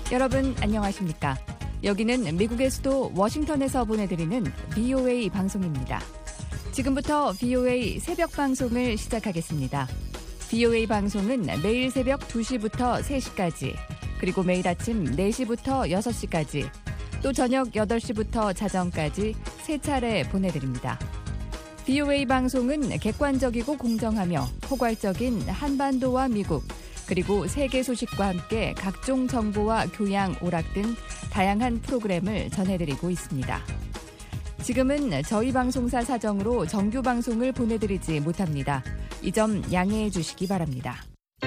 여러분 안녕하십니까? 여기는 미국의 수도 워싱턴에서 보내드리는 VOA 방송입니다. 지금부터 VOA 새벽 방송을 시작하겠습니다. VOA 방송은 매일 새벽 2시부터 3시까지, 그리고 매일 아침 4시부터 6시까지, 또 저녁 8시부터 자정까지 3차례 보내드립니다. VOA 방송은 객관적이고 공정하며 포괄적인 한반도와 미국, 그리고 세계 소식과 함께 각종 정보와 교양, 오락 등 다양한 프로그램을 전해드리고 있습니다. 지금은 저희 방송사 사정으로 정규 방송을 보내드리지 못합니다. 이 점 양해해 주시기 바랍니다.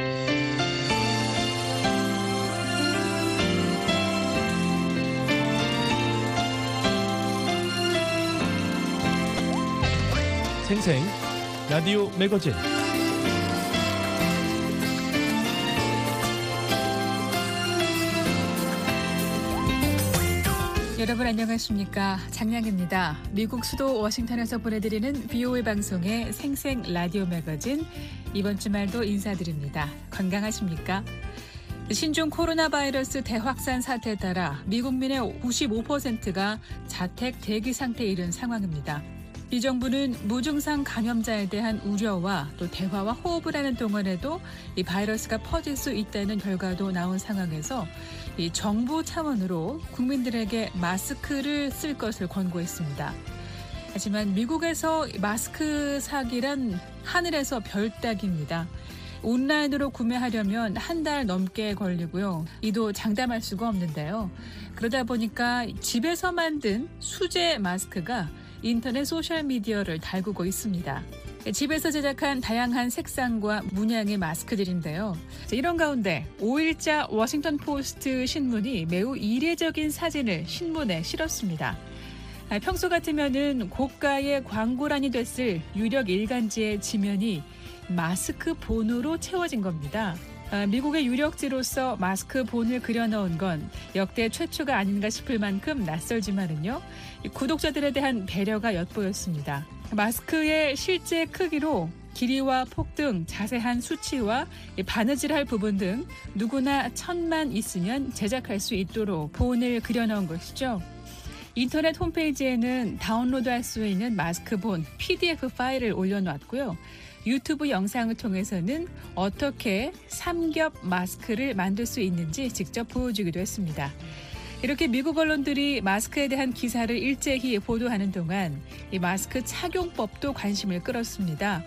생생 라디오 매거진 여러분 안녕하십니까? 장량입니다. 미국 수도 워싱턴에서 보내드리는 VOA 방송의 생생 라디오 매거진 이번 주말도 인사드립니다. 건강하십니까? 신종 코로나 바이러스 대확산 사태에 따라 미국민의 95%가 자택 대기 상태에 이른 상황입니다. 이 정부는 무증상 감염자에 대한 우려와 또 대화와 호흡을 하는 동안에도 이 바이러스가 퍼질 수 있다는 결과도 나온 상황에서 이 정부 차원으로 국민들에게 마스크를 쓸 것을 권고했습니다. 하지만 미국에서 마스크 사기란 하늘에서 별 따기입니다. 온라인으로 구매하려면 한 달 넘게 걸리고요. 이도 장담할 수가 없는데요. 그러다 보니까 집에서 만든 수제 마스크가 인터넷 소셜미디어를 달구고 있습니다. 집에서 제작한 다양한 색상과 문양의 마스크들인데요. 이런 가운데 5일자 워싱턴 포스트 신문이 매우 이례적인 사진을 신문에 실었습니다. 평소 같으면은 고가의 광고란이 됐을 유력 일간지의 지면이 마스크 본으로 채워진 겁니다. 미국의 유력지로서 마스크 본을 그려넣은 건 역대 최초가 아닌가 싶을 만큼 낯설지만은요, 구독자들에 대한 배려가 엿보였습니다. 마스크의 실제 크기로 길이와 폭 등 자세한 수치와 바느질할 부분 등 누구나 천만 있으면 제작할 수 있도록 본을 그려넣은 것이죠. 인터넷 홈페이지에는 다운로드할 수 있는 마스크 본 PDF 파일을 올려놨고요. 유튜브 영상을 통해서는 어떻게 삼겹 마스크를 만들 수 있는지 직접 보여주기도 했습니다. 이렇게 미국 언론들이 마스크에 대한 기사를 일제히 보도하는 동안 이 마스크 착용법도 관심을 끌었습니다.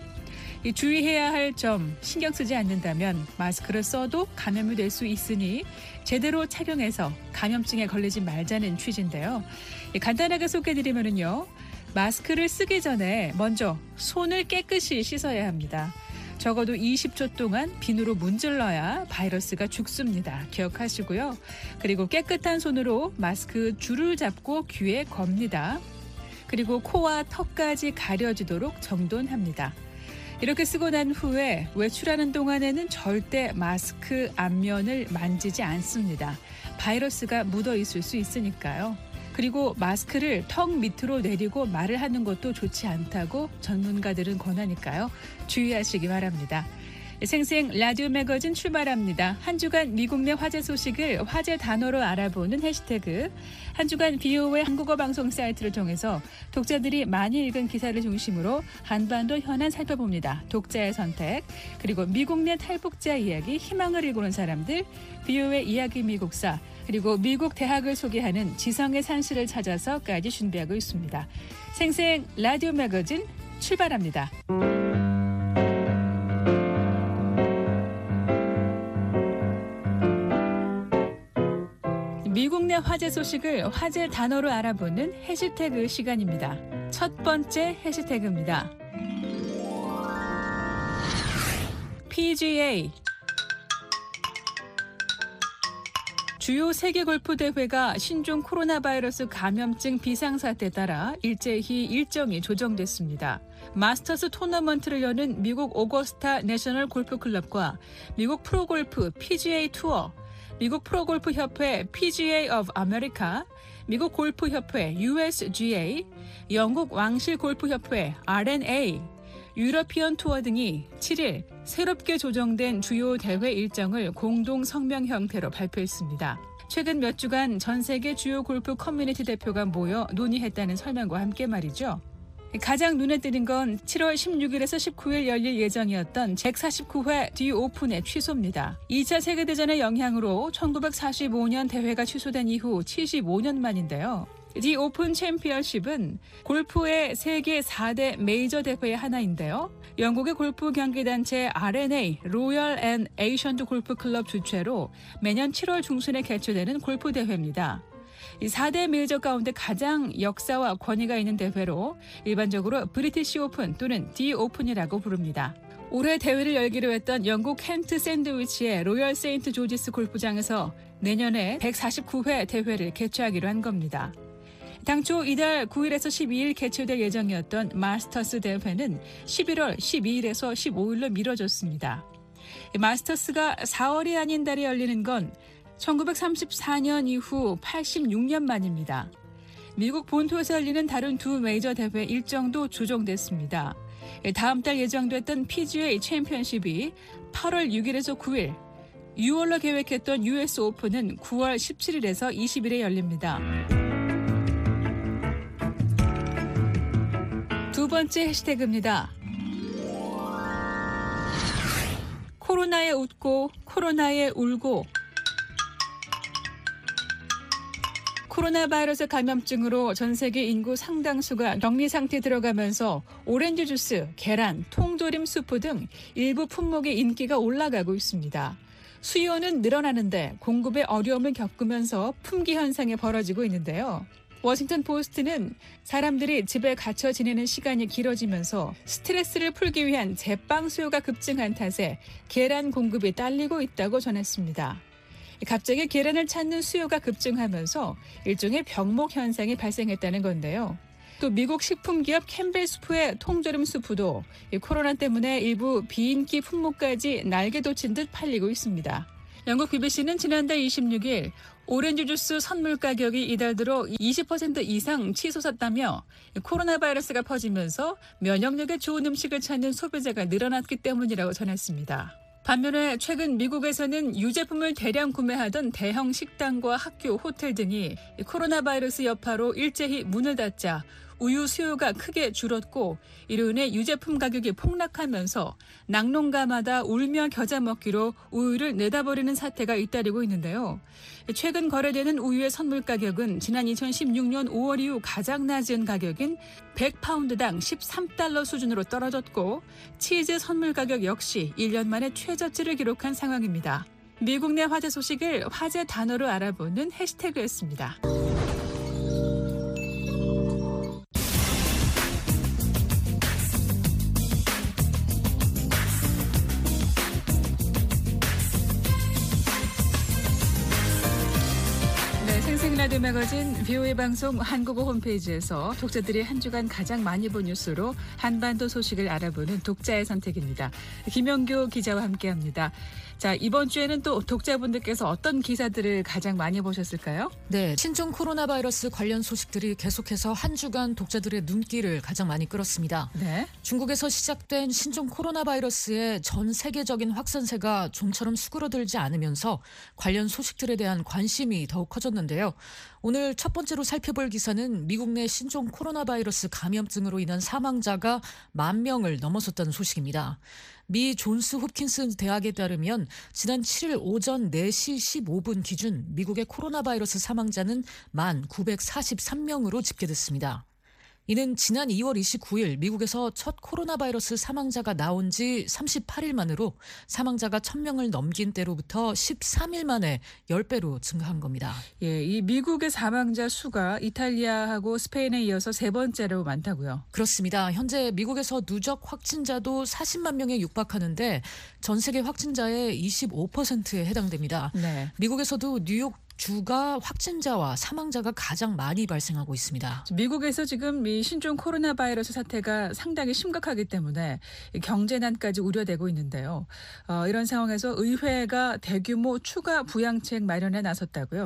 주의해야 할 점 신경 쓰지 않는다면 마스크를 써도 감염이 될 수 있으니 제대로 착용해서 감염증에 걸리지 말자는 취지인데요. 간단하게 소개해드리면요. 마스크를 쓰기 전에 먼저 손을 깨끗이 씻어야 합니다. 적어도 20초 동안 비누로 문질러야 바이러스가 죽습니다. 기억하시고요. 그리고 깨끗한 손으로 마스크 줄을 잡고 귀에 겁니다. 그리고 코와 턱까지 가려지도록 정돈합니다. 이렇게 쓰고 난 후에 외출하는 동안에는 절대 마스크 앞면을 만지지 않습니다. 바이러스가 묻어 있을 수 있으니까요. 그리고 마스크를 턱 밑으로 내리고 말을 하는 것도 좋지 않다고 전문가들은 권하니까요. 주의하시기 바랍니다. 생생 라디오 매거진 출발합니다. 한 주간 미국 내 화제 소식을 화제 단어로 알아보는 해시태그, 한 주간 VOA 한국어 방송 사이트를 통해서 독자들이 많이 읽은 기사를 중심으로 한반도 현안 살펴봅니다. 독자의 선택, 그리고 미국 내 탈북자 이야기, 희망을 일구는 사람들, VOA 이야기 미국사, 그리고 미국 대학을 소개하는 지성의 산실을 찾아서까지 준비하고 있습니다. 생생 라디오 매거진 출발합니다. 미국 내 화제 소식을 화제 단어로 알아보는 해시태그 시간입니다. 첫 번째 해시태그입니다. PGA 주요 세계 골프 대회가 신종 코로나 바이러스 감염증 비상사태에 따라 일제히 일정이 조정됐습니다. 마스터스 토너먼트를 여는 미국 오거스타 내셔널 골프 클럽과 미국 프로골프 PGA 투어, 미국 프로골프 협회 PGA of America, 미국 골프 협회 USGA, 영국 왕실 골프 협회 RNA, 유러피언 투어 등이 7일 새롭게 조정된 주요 대회 일정을 공동 성명 형태로 발표했습니다. 최근 몇 주간 전 세계 주요 골프 커뮤니티 대표가 모여 논의했다는 설명과 함께 말이죠. 가장 눈에 띄는 건 7월 16일에서 19일 열릴 예정이었던 149회 디 오픈의 취소입니다. 2차 세계대전의 영향으로 1945년 대회가 취소된 이후 75년 만인데요. 디 오픈 챔피언십은 골프의 세계 4대 메이저 대회의 하나인데요. 영국의 골프 경기단체 R&A 로열 앤 에이션트 골프 클럽 주최로 매년 7월 중순에 개최되는 골프 대회입니다. 이 4대 메이저 가운데 가장 역사와 권위가 있는 대회로 일반적으로 브리티시 오픈 또는 디 오픈이라고 부릅니다. 올해 대회를 열기로 했던 영국 켄트 샌드위치의 로열 세인트 조지스 골프장에서 내년에 149회 대회를 개최하기로 한 겁니다. 당초 이달 9일에서 12일 개최될 예정이었던 마스터스 대회는 11월 12일에서 15일로 미뤄졌습니다. 마스터스가 4월이 아닌 달에 열리는 건 1934년 이후 86년 만입니다. 미국 본토에서 열리는 다른 두 메이저 대회 일정도 조정됐습니다. 다음 달 예정됐던 PGA 챔피언십이 8월 6일에서 9일, 6월로 계획했던 US 오픈은 9월 17일에서 20일에 열립니다. 두 번째 해시태그입니다. 코로나에 웃고 코로나에 울고. 코로나 바이러스 감염증으로 전 세계 인구 상당수가 격리 상태에 들어가면서 오렌지 주스, 계란, 통조림 수프 등 일부 품목의 인기가 올라가고 있습니다. 수요는 늘어나는데 공급에 어려움을 겪으면서 품귀 현상이 벌어지고 있는데요. 워싱턴 포스트는 사람들이 집에 갇혀 지내는 시간이 길어지면서 스트레스를 풀기 위한 제빵 수요가 급증한 탓에 계란 공급이 딸리고 있다고 전했습니다. 갑자기 계란을 찾는 수요가 급증하면서 일종의 병목 현상이 발생했다는 건데요. 또 미국 식품기업 캠벨스프의 통조림 수프도 코로나 때문에 일부 비인기 품목까지 날개 돋친 듯 팔리고 있습니다. 영국 BBC는 지난달 26일 오렌지 주스 선물 가격이 이달 들어 20% 이상 치솟았다며 코로나 바이러스가 퍼지면서 면역력에 좋은 음식을 찾는 소비자가 늘어났기 때문이라고 전했습니다. 반면에 최근 미국에서는 유제품을 대량 구매하던 대형 식당과 학교, 호텔 등이 코로나 바이러스 여파로 일제히 문을 닫자 우유 수요가 크게 줄었고 이로 인해 유제품 가격이 폭락하면서 낙농가마다 울며 겨자 먹기로 우유를 내다버리는 사태가 잇따르고 있는데요. 최근 거래되는 우유의 선물 가격은 지난 2016년 5월 이후 가장 낮은 가격인 100파운드당 13달러 수준으로 떨어졌고 치즈 선물 가격 역시 1년 만에 최저치를 기록한 상황입니다. 미국 내 화제 소식을 화제 단어로 알아보는 해시태그였습니다. 생생라디오 매거진 VOA 방송 한국어 홈페이지에서 독자들이 한 주간 가장 많이 본 뉴스로 한반도 소식을 알아보는 독자의 선택입니다. 김영교 기자와 함께합니다. 자, 이번 주에는 또 독자분들께서 어떤 기사들을 가장 많이 보셨을까요? 네, 신종 코로나 바이러스 관련 소식들이 계속해서 한 주간 독자들의 눈길을 가장 많이 끌었습니다. 네. 중국에서 시작된 신종 코로나 바이러스의 전 세계적인 확산세가 좀처럼 수그러들지 않으면서 관련 소식들에 대한 관심이 더욱 커졌는데요. 오늘 첫 번째로 살펴볼 기사는 미국 내 신종 코로나 바이러스 감염증으로 인한 사망자가 10,000명을 넘어섰다는 소식입니다. 미 존스 홉킨스 대학에 따르면 지난 7일 오전 4시 15분 기준 미국의 코로나 바이러스 사망자는 1943명으로 집계됐습니다. 이는 지난 2월 29일 미국에서 첫 코로나 바이러스 사망자가 나온 지 38일 만으로 사망자가 1,000명을 넘긴 때로부터 13일 만에 10배로 증가한 겁니다. 예, 이 미국의 사망자 수가 이탈리아하고 스페인에 이어서 세 번째로 많다고요? 그렇습니다. 현재 미국에서 누적 확진자도 40만 명에 육박하는데 전 세계 확진자의 25%에 해당됩니다. 네. 미국에서도 뉴욕 주가 확진자와 사망자가 가장 많이 발생하고 있습니다. 미국에서 지금 이 신종 코로나 바이러스 사태가 상당히 심각하기 때문에 경제난까지 우려되고 있는데요. 이런 상황에서 의회가 대규모 추가 부양책 마련에 나섰다고요?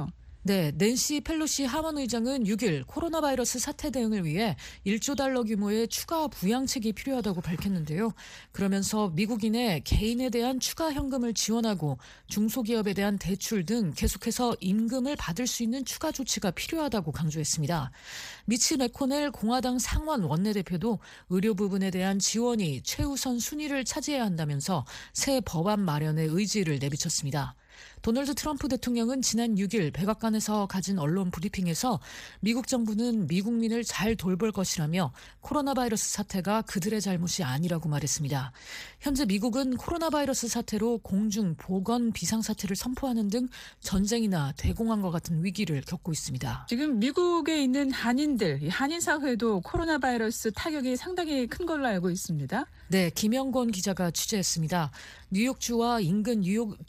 네, 낸시 펠로시 하원 의장은 6일 코로나 바이러스 사태 대응을 위해 1조 달러 규모의 추가 부양책이 필요하다고 밝혔는데요. 그러면서 미국인의 개인에 대한 추가 현금을 지원하고 중소기업에 대한 대출 등 계속해서 임금을 받을 수 있는 추가 조치가 필요하다고 강조했습니다. 미치 매코넬 공화당 상원 원내대표도 의료 부분에 대한 지원이 최우선 순위를 차지해야 한다면서 새 법안 마련에 의지를 내비쳤습니다. 도널드 트럼프 대통령은 지난 6일 백악관에서 가진 언론 브리핑에서 미국 정부는 미국민을 잘 돌볼 것이라며 코로나 바이러스 사태가 그들의 잘못이 아니라고 말했습니다. 현재 미국은 코로나 바이러스 사태로 공중 보건 비상사태를 선포하는 등 전쟁이나 대공황과 같은 위기를 겪고 있습니다. 지금 미국에 있는 한인들, 이 한인 사회도 코로나 바이러스 타격이 상당히 큰 걸로 알고 있습니다. 네, 김영권 기자가 취재했습니다. 뉴욕주와 인근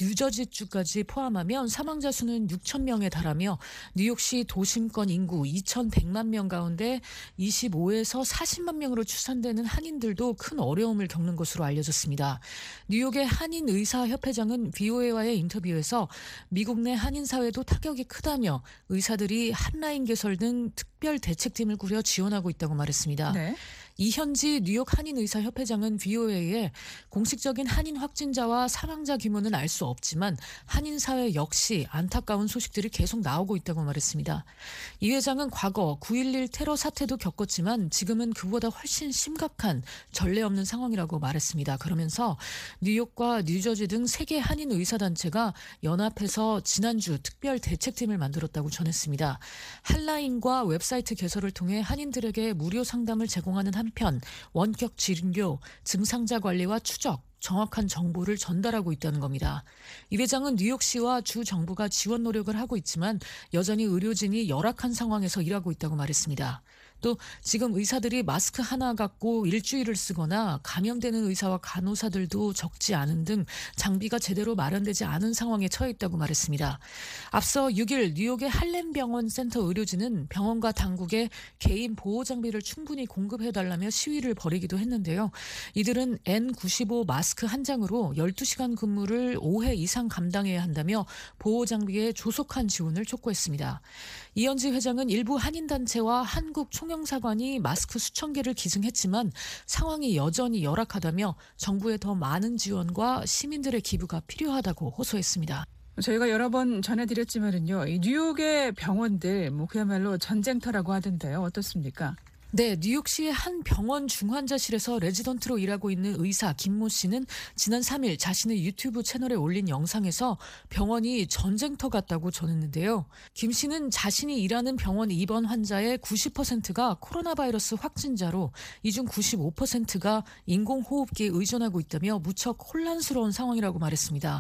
뉴저지주까지 포함하면 사망자 수는 6천 명에 달하며 뉴욕시 도심권 인구 2,100만 명 가운데 25에서 40만 명으로 추산되는 한인들도 큰 어려움을 겪는 것으로 알려졌습니다. 뉴욕의 한인의사협회장은 VOA와의 인터뷰에서 미국 내 한인사회도 타격이 크다며 의사들이 핫라인 개설 등 특별 대책팀을 꾸려 지원하고 있다고 말했습니다. 네. 이현지 뉴욕 한인의사협회장은 VOA에 공식적인 한인 확진자와 사망자 규모는 알 수 없지만 한인사회 역시 안타까운 소식들이 계속 나오고 있다고 말했습니다. 이 회장은 과거 9.11 테러 사태도 겪었지만 지금은 그보다 훨씬 심각한 전례 없는 상황이라고 말했습니다. 그러면서 뉴욕과 뉴저지 등 3개 한인의사단체가 연합해서 지난주 특별 대책팀을 만들었다고 전했습니다. 핫라인과 웹사이트 개설을 통해 한인들에게 무료 상담을 제공하는 한편 원격 진료, 증상자 관리와 추적, 정확한 정보를 전달하고 있다는 겁니다. 이 회장은 뉴욕시와 주 정부가 지원 노력을 하고 있지만 여전히 의료진이 열악한 상황에서 일하고 있다고 말했습니다. 또 지금 의사들이 마스크 하나 갖고 일주일을 쓰거나 감염되는 의사와 간호사들도 적지 않은 등 장비가 제대로 마련되지 않은 상황에 처해 있다고 말했습니다. 앞서 6일 뉴욕의 할렘병원 센터 의료진은 병원과 당국에 개인 보호 장비를 충분히 공급해달라며 시위를 벌이기도 했는데요. 이들은 N95 마스크 한 장으로 12시간 근무를 5회 이상 감당해야 한다며 보호 장비의 조속한 지원을 촉구했습니다. 이현지 회장은 일부 한인단체와 한국 총영사관이 마스크 수천 개를 기증했지만 상황이 여전히 열악하다며 정부의 더 많은 지원과 시민들의 기부가 필요하다고 호소했습니다. 저희가 여러 번 전해드렸지만은요, 이 뉴욕의 병원들 그야말로 전쟁터라고 하던데요. 어떻습니까? 네, 뉴욕시의 한 병원 중환자실에서 레지던트로 일하고 있는 의사 김모 씨는 지난 3일 자신의 유튜브 채널에 올린 영상에서 병원이 전쟁터 같다고 전했는데요. 김 씨는 자신이 일하는 병원 입원 환자의 90%가 코로나 바이러스 확진자로 이 중 95%가 인공호흡기에 의존하고 있다며 무척 혼란스러운 상황이라고 말했습니다.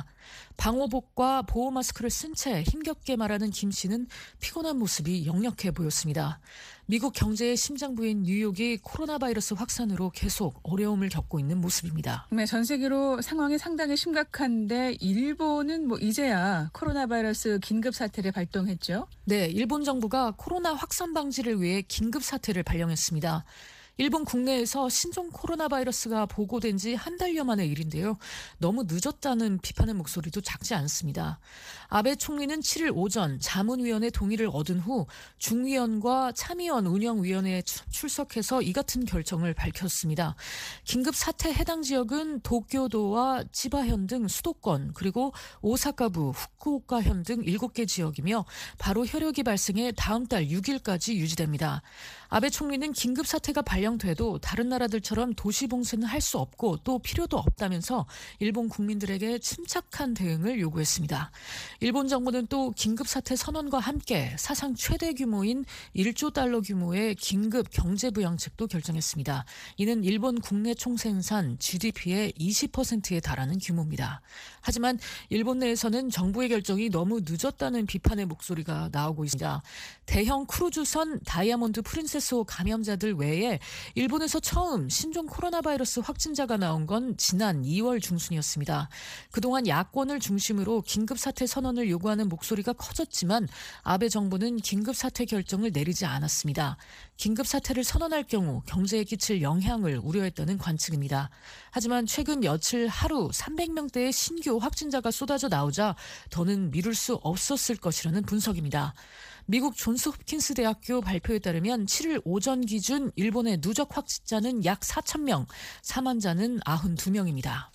방호복과 보호 마스크를 쓴 채 힘겹게 말하는 김 씨는 피곤한 모습이 역력해 보였습니다. 미국 경제의 심장부인 뉴욕이 코로나 바이러스 확산으로 계속 어려움을 겪고 있는 모습입니다. 네, 전 세계로 상황이 상당히 심각한데 일본은 이제야 코로나 바이러스 긴급 사태를 발동했죠. 네, 일본 정부가 코로나 확산 방지를 위해 긴급 사태를 발령했습니다. 일본 국내에서 신종 코로나 바이러스가 보고된 지 한 달여 만의 일인데요. 너무 늦었다는 비판의 목소리도 작지 않습니다. 아베 총리는 7일 오전 자문위원회 동의를 얻은 후 중위원과 참의원 운영위원회에 출석해서 이 같은 결정을 밝혔습니다. 긴급 사태 해당 지역은 도쿄도와 치바현 등 수도권 그리고 오사카부, 후쿠오카현 등 7개 지역이며 바로 혈역이 발생해 다음 달 6일까지 유지됩니다. 아베 총리는 긴급 사태가 발령돼도 다른 나라들처럼 도시 봉쇄는 할 수 없고 또 필요도 없다면서 일본 국민들에게 침착한 대응을 요구했습니다. 일본 정부는 또 긴급 사태 선언과 함께 사상 최대 규모인 1조 달러 규모의 긴급 경제부양책도 결정했습니다. 이는 일본 국내 총생산 GDP의 20%에 달하는 규모입니다. 하지만 일본 내에서는 정부의 결정이 너무 늦었다는 비판의 목소리가 나오고 있습니다. 대형 크루즈선 다이아몬드 프린세스호 감염자들 외에 일본에서 처음 신종 코로나 바이러스 확진자가 나온 건 지난 2월 중순이었습니다. 그동안 야권을 중심으로 긴급사태 선언을 요구하는 목소리가 커졌지만 아베 정부는 긴급사태 결정을 내리지 않았습니다. 긴급사태를 선언할 경우 경제에 끼칠 영향을 우려했다는 관측입니다. 하지만 최근 며칠 하루 300명대의 신규 확진자가 쏟아져 나오자 더는 미룰 수 없었을 것이라는 분석입니다. 미국 존스 홉킨스 대학교 발표에 따르면 7일 오전 기준 일본의 누적 확진자는 약 4,000명, 사망자는 92명입니다.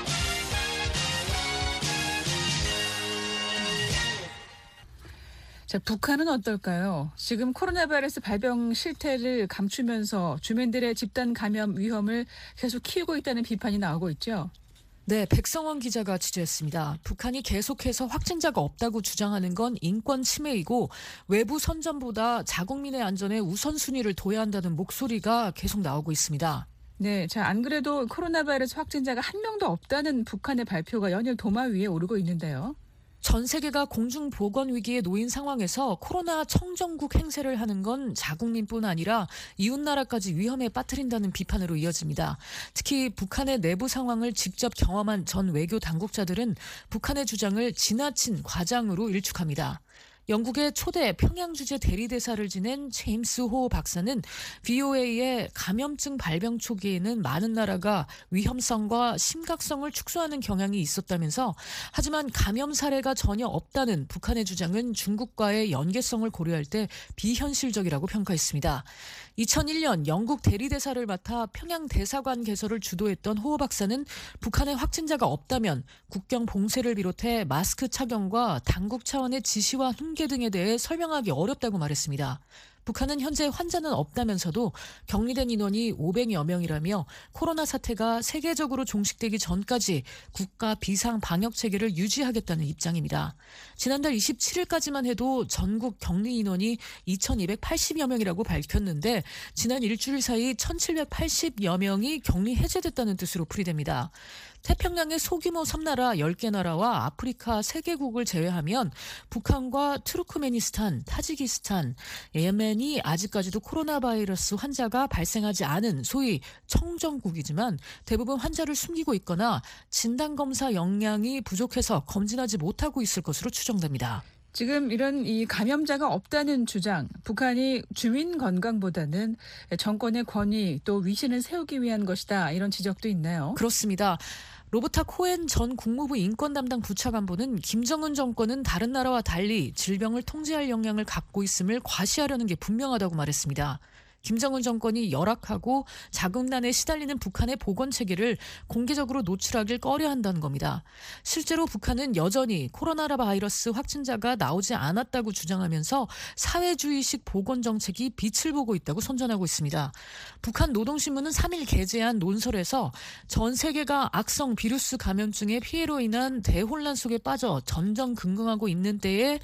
자, 북한은 어떨까요? 지금 코로나 바이러스 발병 실태를 감추면서 주민들의 집단 감염 위험을 계속 키우고 있다는 비판이 나오고 있죠. 네, 백성원 기자가 취재했습니다. 북한이 계속해서 확진자가 없다고 주장하는 건 인권 침해이고 외부 선전보다 자국민의 안전에 우선순위를 둬야 한다는 목소리가 계속 나오고 있습니다. 네, 자, 안 그래도 코로나 바이러스 확진자가 한 명도 없다는 북한의 발표가 연일 도마 위에 오르고 있는데요. 전 세계가 공중보건 위기에 놓인 상황에서 코로나 청정국 행세를 하는 건 자국민뿐 아니라 이웃나라까지 위험에 빠뜨린다는 비판으로 이어집니다. 특히 북한의 내부 상황을 직접 경험한 전 외교 당국자들은 북한의 주장을 지나친 과장으로 일축합니다. 영국의 초대 평양주재 대리대사를 지낸 제임스 호 박사는 VOA의 감염증 발병 초기에는 많은 나라가 위험성과 심각성을 축소하는 경향이 있었다면서 하지만 감염 사례가 전혀 없다는 북한의 주장은 중국과의 연계성을 고려할 때 비현실적이라고 평가했습니다. 2001년 영국 대리대사를 맡아 평양 대사관 개설을 주도했던 호 박사는 북한의 확진자가 없다면 국경 봉쇄를 비롯해 마스크 착용과 당국 차원의 지시와 훈계 등에 대해 설명하기 어렵다고 말했습니다. 북한은 현재 환자는 없다면서도 격리된 인원이 500여 명이라며 코로나 사태가 세계적으로 종식되기 전까지 국가 비상 방역 체계를 유지하겠다는 입장입니다. 지난달 27일까지만 해도 전국 격리 인원이 2,280여 명이라고 밝혔는데 지난 일주일 사이 1,780여 명이 격리 해제됐다는 뜻으로 풀이됩니다. 태평양의 소규모 섬나라 10개 나라와 아프리카 3개국을 제외하면 북한과 투르크메니스탄, 타지키스탄, 예멘이 아직까지도 코로나 바이러스 환자가 발생하지 않은 소위 청정국이지만 대부분 환자를 숨기고 있거나 진단검사 역량이 부족해서 검진하지 못하고 있을 것으로 추정됩니다. 지금 이런 이 감염자가 없다는 주장, 북한이 주민 건강보다는 정권의 권위 또 위신을 세우기 위한 것이다, 이런 지적도 있나요? 그렇습니다. 로버타 코엔 전 국무부 인권 담당 부차관보는 김정은 정권은 다른 나라와 달리 질병을 통제할 역량을 갖고 있음을 과시하려는 게 분명하다고 말했습니다. 김정은 정권이 열악하고 자국난에 시달리는 북한의 보건체계를 공개적으로 노출하길 꺼려한다는 겁니다. 실제로 북한은 여전히 코로나 바이러스 확진자가 나오지 않았다고 주장하면서 사회주의식 보건정책이 빛을 보고 있다고 선전하고 있습니다. 북한 노동신문은 3일 게재한 논설에서 전 세계가 악성 비루스 감염증의 피해로 인한 대혼란 속에 빠져 전전긍긍하고 있는 때에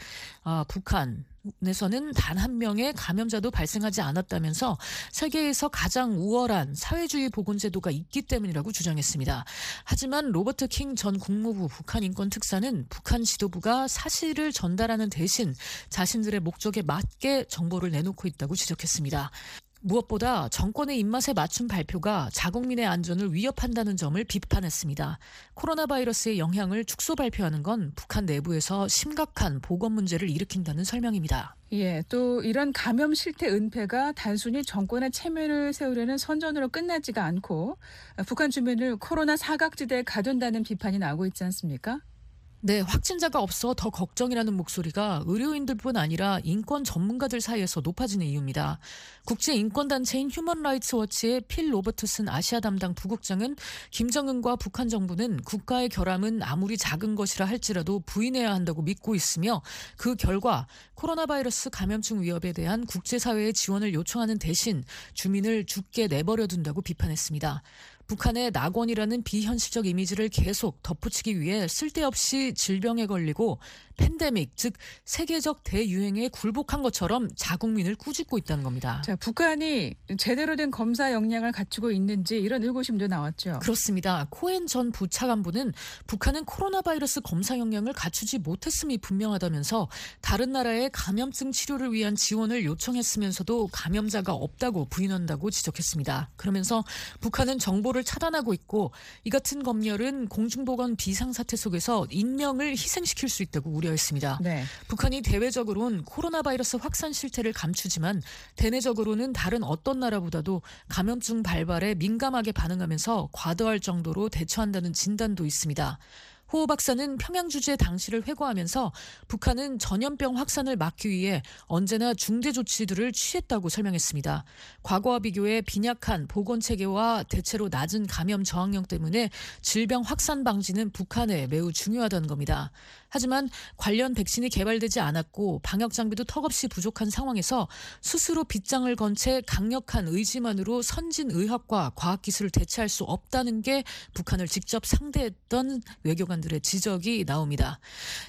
북한에서는 단 한 명의 감염자도 발생하지 않았다면서 세계에서 가장 우월한 사회주의 보건제도가 있기 때문이라고 주장했습니다. 하지만 로버트 킹 전 국무부 북한 인권특사는 북한 지도부가 사실을 전달하는 대신 자신들의 목적에 맞게 정보를 내놓고 있다고 지적했습니다. 무엇보다 정권의 입맛에 맞춘 발표가 자국민의 안전을 위협한다는 점을 비판했습니다. 코로나 바이러스의 영향을 축소 발표하는 건 북한 내부에서 심각한 보건 문제를 일으킨다는 설명입니다. 예, 또 이런 감염 실태 은폐가 단순히 정권의 체면을 세우려는 선전으로 끝나지가 않고 북한 주민을 코로나 사각지대에 가둔다는 비판이 나오고 있지 않습니까? 네, 확진자가 없어 더 걱정이라는 목소리가 의료인들뿐 아니라 인권 전문가들 사이에서 높아지는 이유입니다. 국제인권단체인 휴먼라이츠 워치의 필 로버트슨 아시아 담당 부국장은 김정은과 북한 정부는 국가의 결함은 아무리 작은 것이라 할지라도 부인해야 한다고 믿고 있으며 그 결과 코로나 바이러스 감염증 위협에 대한 국제사회의 지원을 요청하는 대신 주민을 죽게 내버려 둔다고 비판했습니다. 북한의 낙원이라는 비현실적 이미지를 계속 덧붙이기 위해 쓸데없이 질병에 걸리고 팬데믹, 즉 세계적 대유행에 굴복한 것처럼 자국민을 꾸짖고 있다는 겁니다. 자, 북한이 제대로 된 검사 역량을 갖추고 있는지 이런 의구심도 나왔죠. 그렇습니다. 코엔 전 부차관보는 북한은 코로나 바이러스 검사 역량을 갖추지 못했음이 분명하다면서 다른 나라의 감염증 치료를 위한 지원을 요청했으면서도 감염자가 없다고 부인한다고 지적했습니다. 그러면서 북한은 정보를 차단하고 있고 이 같은 검열은 공중보건 비상사태 속에서 인명을 희생시킬 수 있다고 우려했습니다. 네. 북한이 대외적으로는 코로나 바이러스 확산 실태를 감추지만 대내적으로는 다른 어떤 나라보다도 감염증 발발에 민감하게 반응하면서 과도할 정도로 대처한다는 진단도 있습니다. 호 박사는 평양 주재 당시를 회고하면서 북한은 전염병 확산을 막기 위해 언제나 중대 조치들을 취했다고 설명했습니다. 과거와 비교해 빈약한 보건체계와 대체로 낮은 감염 저항력 때문에 질병 확산 방지는 북한에 매우 중요하다는 겁니다. 하지만 관련 백신이 개발되지 않았고 방역 장비도 턱없이 부족한 상황에서 스스로 빗장을 건 채 강력한 의지만으로 선진 의학과 과학기술을 대체할 수 없다는 게 북한을 직접 상대했던 외교관들의 지적이 나옵니다.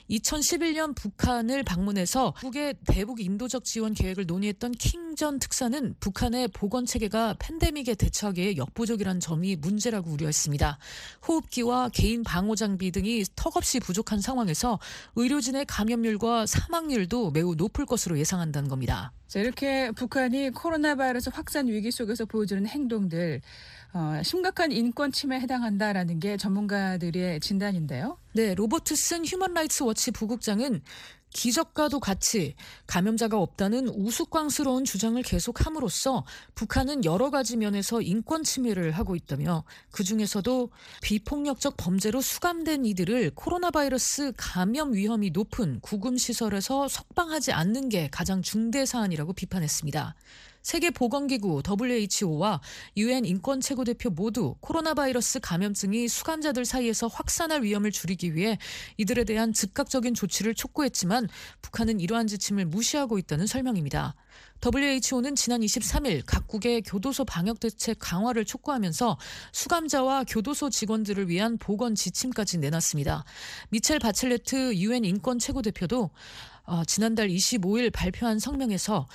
2011년 북한을 방문해서 북의 대북 인도적 지원 계획을 논의했던 킹 전 특사는 북한의 보건체계가 팬데믹에 대처하기에 역부족이라는 점이 문제라고 우려했습니다. 호흡기와 개인 방호 장비 등이 턱없이 부족한 상황에서 의료진의 감염률과 사망률도 매우 높을 것으로 예상한다는 겁니다. 자, 이렇게 북한이 코로나 바이러스 확산 위기 속에서 보여주는 행동들 심각한 인권 침해에 해당한다라는 게 전문가들의 진단인데요. 네, 로버트슨 휴먼 라이츠 워치 부국장은 기적과도 같이 감염자가 없다는 우스꽝스러운 주장을 계속함으로써 북한은 여러 가지 면에서 인권 침해를 하고 있다며 그중에서도 비폭력적 범죄로 수감된 이들을 코로나 바이러스 감염 위험이 높은 구금시설에서 석방하지 않는 게 가장 중대 사안이라고 비판했습니다. 세계보건기구 WHO와 UN 인권최고대표 모두 코로나 바이러스 감염증이 수감자들 사이에서 확산할 위험을 줄이기 위해 이들에 대한 즉각적인 조치를 촉구했지만 북한은 이러한 지침을 무시하고 있다는 설명입니다. WHO는 지난 23일 각국의 교도소 방역대책 강화를 촉구하면서 수감자와 교도소 직원들을 위한 보건 지침까지 내놨습니다. 미첼 바첼레트 UN 인권최고대표도 지난달 25일 발표한 성명에서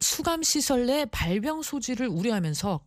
수감시설 내 발병 소지를 우려하면서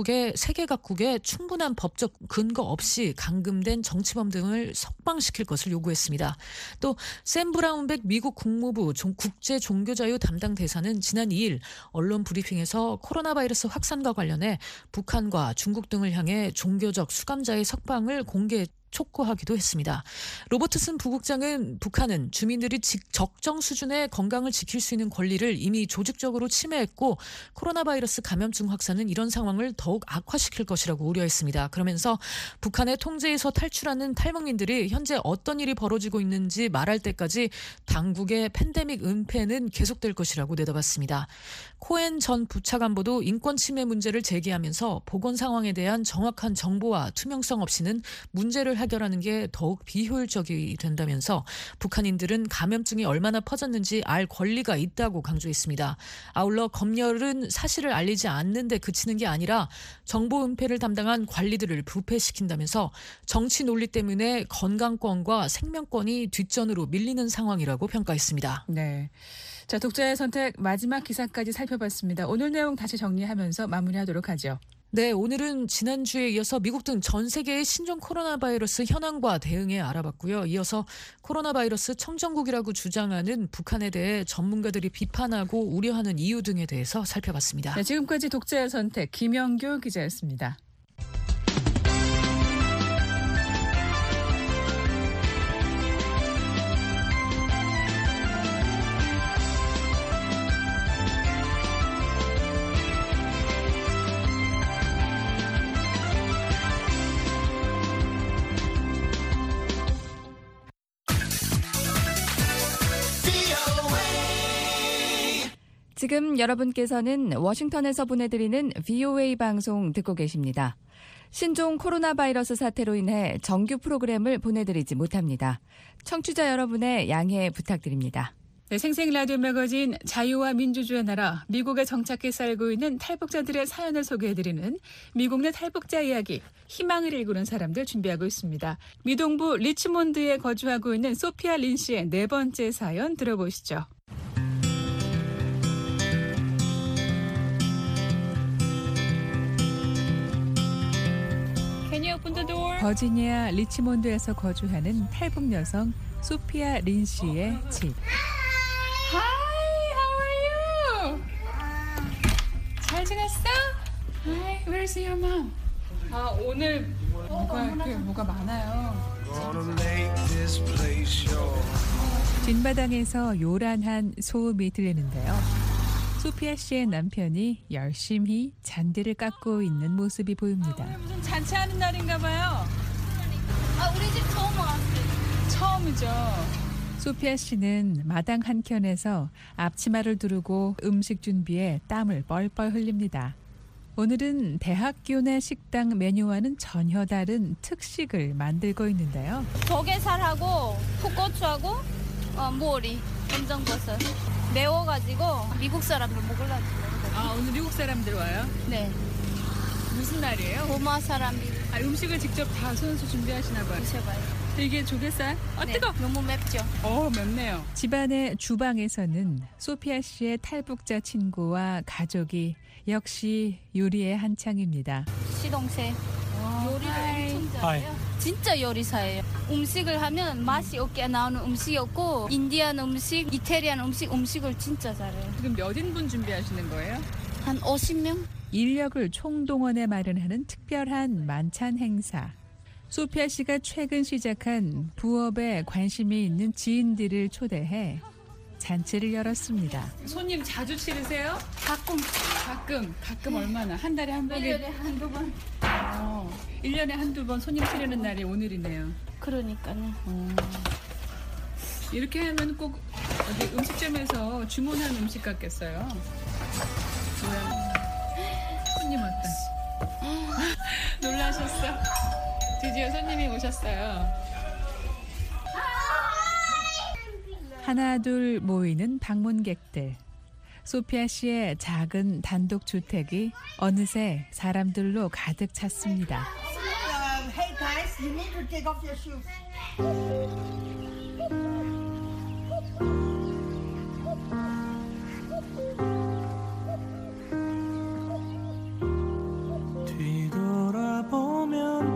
세계 각국에 충분한 법적 근거 없이 감금된 정치범 등을 석방시킬 것을 요구했습니다. 또 샘 브라운백 미국 국무부 국제종교자유 담당 대사는 지난 2일 언론 브리핑에서 코로나 바이러스 확산과 관련해 북한과 중국 등을 향해 종교적 수감자의 석방을 공개 촉구하기도 했습니다. 로버트슨 부국장은 북한은 주민들이 적정 수준의 건강을 지킬 수 있는 권리를 이미 조직적으로 침해했고 코로나 바이러스 감염증 확산은 이런 상황을 더욱 악화시킬 것이라고 우려했습니다. 그러면서 북한의 통제에서 탈출하는 탈북민들이 현재 어떤 일이 벌어지고 있는지 말할 때까지 당국의 팬데믹 은폐는 계속될 것이라고 내다봤습니다. 코엔 전 부차관보도 인권 침해 문제를 제기하면서 보건 상황에 대한 정확한 정보와 투명성 없이는 문제를 해결하는 게 더욱 비효율적이 된다면서 북한인들은 감염증이 얼마나 퍼졌는지 알 권리가 있다고 강조했습니다. 아울러 검열은 사실을 알리지 않는 데 그치는 게 아니라 정보 은폐를 담당한 관리들을 부패시킨다면서 정치 논리 때문에 건강권과 생명권이 뒷전으로 밀리는 상황이라고 평가했습니다. 네. 자, 독자의 선택 마지막 기사까지 살펴봤습니다. 오늘 내용 다시 정리하면서 마무리하도록 하죠. 네, 오늘은 지난주에 이어서 미국 등 전 세계의 신종 코로나 바이러스 현황과 대응에 알아봤고요. 이어서 코로나 바이러스 청정국이라고 주장하는 북한에 대해 전문가들이 비판하고 우려하는 이유 등에 대해서 살펴봤습니다. 네, 지금까지 독자의 선택 김영교 기자였습니다. 지금 여러분께서는 워싱턴에서 보내드리는 VOA 방송 듣고 계십니다. 신종 코로나 바이러스 사태로 인해 정규 프로그램을 보내드리지 못합니다. 청취자 여러분의 양해 부탁드립니다. 네, 생생 라디오 매거진 자유와 민주주의 나라 미국에 정착해 살고 있는 탈북자들의 사연을 소개해드리는 미국 내 탈북자 이야기, 희망을 일구는 사람들 준비하고 있습니다. 미동부 리치몬드에 거주하고 있는 소피아 린 씨의 네 번째 사연 들어보시죠. 버지니아 리치몬드에서 거주하는 탈북 여성 소피아 린 씨의 집. Hi, how are you? 잘 지냈어? Hi, where's your mom? 오늘 뭐가 많아요. 뒷마당에서 요란한 소음이 들리는데요. 소피아 씨의 남편이 열심히 잔디를 깎고 있는 모습이 보입니다. 오늘 무슨 잔치하는 날인가 봐요. 우리 집 처음 왔어요. 처음이죠. 소피아 씨는 마당 한켠에서 앞치마를 두르고 음식 준비에 땀을 뻘뻘 흘립니다. 오늘은 대학교 내 식당 메뉴와는 전혀 다른 특식을 만들고 있는데요. 조개살하고 풋고추하고 모리, 검정버섯 매워가지고 미국 사람들 먹으려고. 오늘 미국 사람들 와요? 네. 무슨 날이에요? 고마 사람이 음식을 직접 다 손수 준비하시나 봐요. 드셔봐요. 이게 조개살? 네, 뜨거! 너무 맵죠? 맵네요. 집안의 주방에서는 소피아 씨의 탈북자 친구와 가족이 역시 요리에 한창입니다. 시동생 요리를 엄청 잘해요. 진짜 요리사예요. 음식을 하면 맛이 없게 나오는 음식이 없고 인디안 음식, 이태리안 음식을 진짜 잘해요. 지금 몇 인분 준비하시는 거예요? 한 50명? 인력을 총동원해 마련하는 특별한 만찬 행사. 소피아 씨가 최근 시작한 부업에 관심이 있는 지인들을 초대해 잔치를 열었습니다. 손님 자주 치르세요? 가끔 얼마나? 한 달에 한 번? 1년에 한두 번. 1년에 한두 번 손님 치르는 날이 오늘이네요. 그러니까요. 이렇게 하면 꼭 어디 음식점에서 주문한 음식 같겠어요. 손님 왔다. 놀라셨어? 드디어 손님이 오셨어요. 하나 둘 모이는 방문객들. 소피아 씨의 작은 단독 주택이 어느새 사람들로 가득 찼습니다. Hey guys, you need to take off your shoes. 뒤돌아보면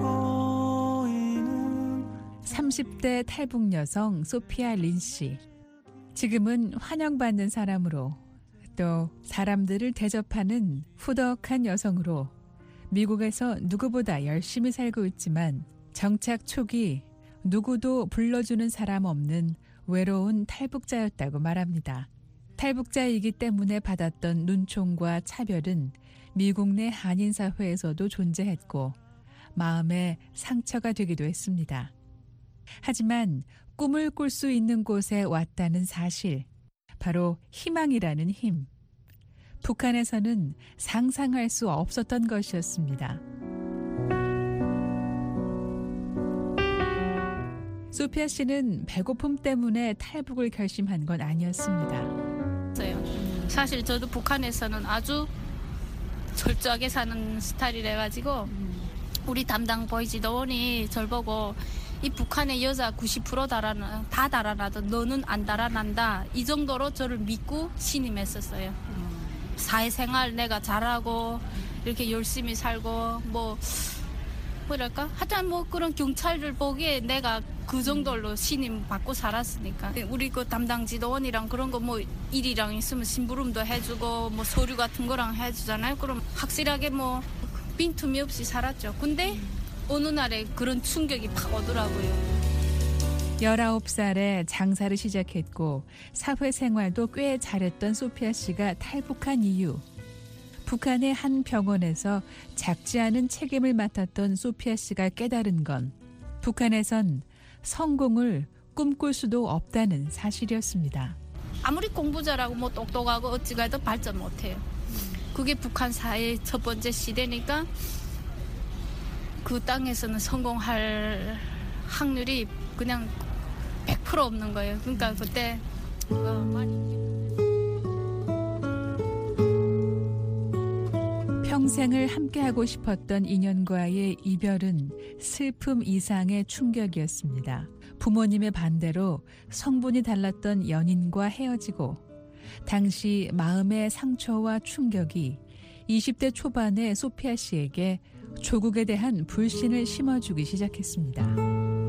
보이는 30대 탈북 여성 소피아 린 씨. 지금은 환영받는 사람으로 또 사람들을 대접하는 후덕한 여성으로 미국에서 누구보다 열심히 살고 있지만 정착 초기 누구도 불러주는 사람 없는 외로운 탈북자였다고 말합니다. 탈북자이기 때문에 받았던 눈총과 차별은 미국 내 한인 사회에서도 존재했고 마음에 상처가 되기도 했습니다. 하지만 꿈을 꿀 수 있는 곳에 왔다는 사실, 바로 희망이라는 힘. 북한에서는 상상할 수 없었던 것이었습니다. 소피아 씨는 배고픔 때문에 탈북을 결심한 건 아니었습니다. 사실 저도 북한에서는 아주 철저하게 사는 스타일이라가지고 우리 담당 보이지도원이 절 보고 이 북한의 여자 90% 다 달아나도 너는 안 달아난다. 이 정도로 저를 믿고 신임했었어요. 사회생활 내가 잘하고 이렇게 열심히 살고 뭐랄까? 하여튼 그런 경찰들 보기에 내가 그 정도로 신임 받고 살았으니까. 우리 그 담당 지도원이랑 그런 거 일이랑 있으면 심부름도 해주고 서류 같은 거랑 해주잖아요. 그럼 확실하게 빈틈이 없이 살았죠. 근데 어느 날에 그런 충격이 팍 오더라고요. 19살에 장사를 시작했고 사회생활도 꽤 잘했던 소피아 씨가 탈북한 이유. 북한의 한 병원에서 작지 않은 책임을 맡았던 소피아 씨가 깨달은 건 북한에선 성공을 꿈꿀 수도 없다는 사실이었습니다. 아무리 공부 잘하고 똑똑하고 어찌가 해도 발전 못해요. 그게 북한 사회의 첫 번째 시대니까 그 땅에서는 성공할 확률이 그냥 100% 없는 거예요. 그러니까 그때 평생을 함께하고 싶었던 인연과의 이별은 슬픔 이상의 충격이었습니다. 부모님의 반대로 성분이 달랐던 연인과 헤어지고 당시 마음의 상처와 충격이 20대 초반의 소피아 씨에게 조국에 대한 불신을 심어주기 시작했습니다.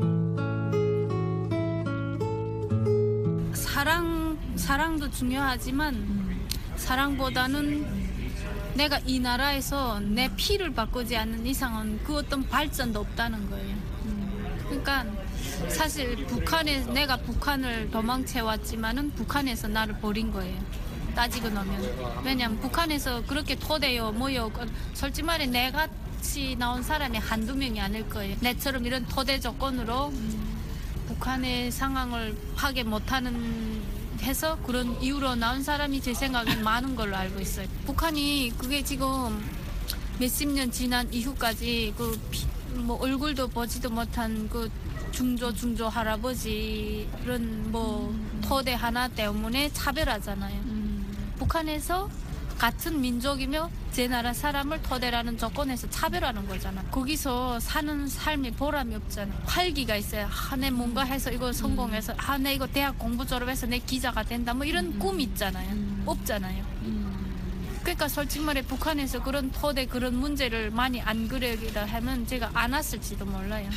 사랑도 중요하지만 사랑보다는 내가 이 나라에서 내 피를 바꾸지 않는 이상은 그 어떤 발전도 없다는 거예요. 그러니까 사실 내가 북한을 도망쳐 왔지만은 북한에서 나를 버린 거예요. 따지고 나면. 왜냐면 북한에서 그렇게 토대요 뭐요 솔직히 말해 내같이 나온 사람이 한두 명이 아닐 거예요. 내처럼 이런 토대 조건으로 북한의 상황을 파괴 못하는 해서 그런 이유로 나온 사람이 제 생각엔 많은 걸로 알고 있어요. 북한이 그게 지금 몇십 년 지난 이후까지 뭐 얼굴도 보지도 못한 그 중조 할아버지 이런 뭐 토대 하나 때문에 차별하잖아요. 북한에서 같은 민족이며 제 나라 사람을 토대라는 조건에서 차별하는 거잖아. 거기서 사는 삶이 보람이 없잖아. 활기가 있어요. 내 뭔가 해서 이거 성공해서 내 이거 대학 공부 졸업해서 내 기자가 된다 뭐 이런 꿈 있잖아요. 없잖아요. 그러니까 솔직히 말해 북한에서 그런 토대 그런 문제를 많이 안 그려기다 하면 제가 안 왔을지도 몰라요.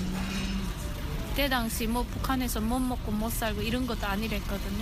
그때 당시 뭐 북한에서 못 먹고 못 살고 이런 것도 아니랬거든요.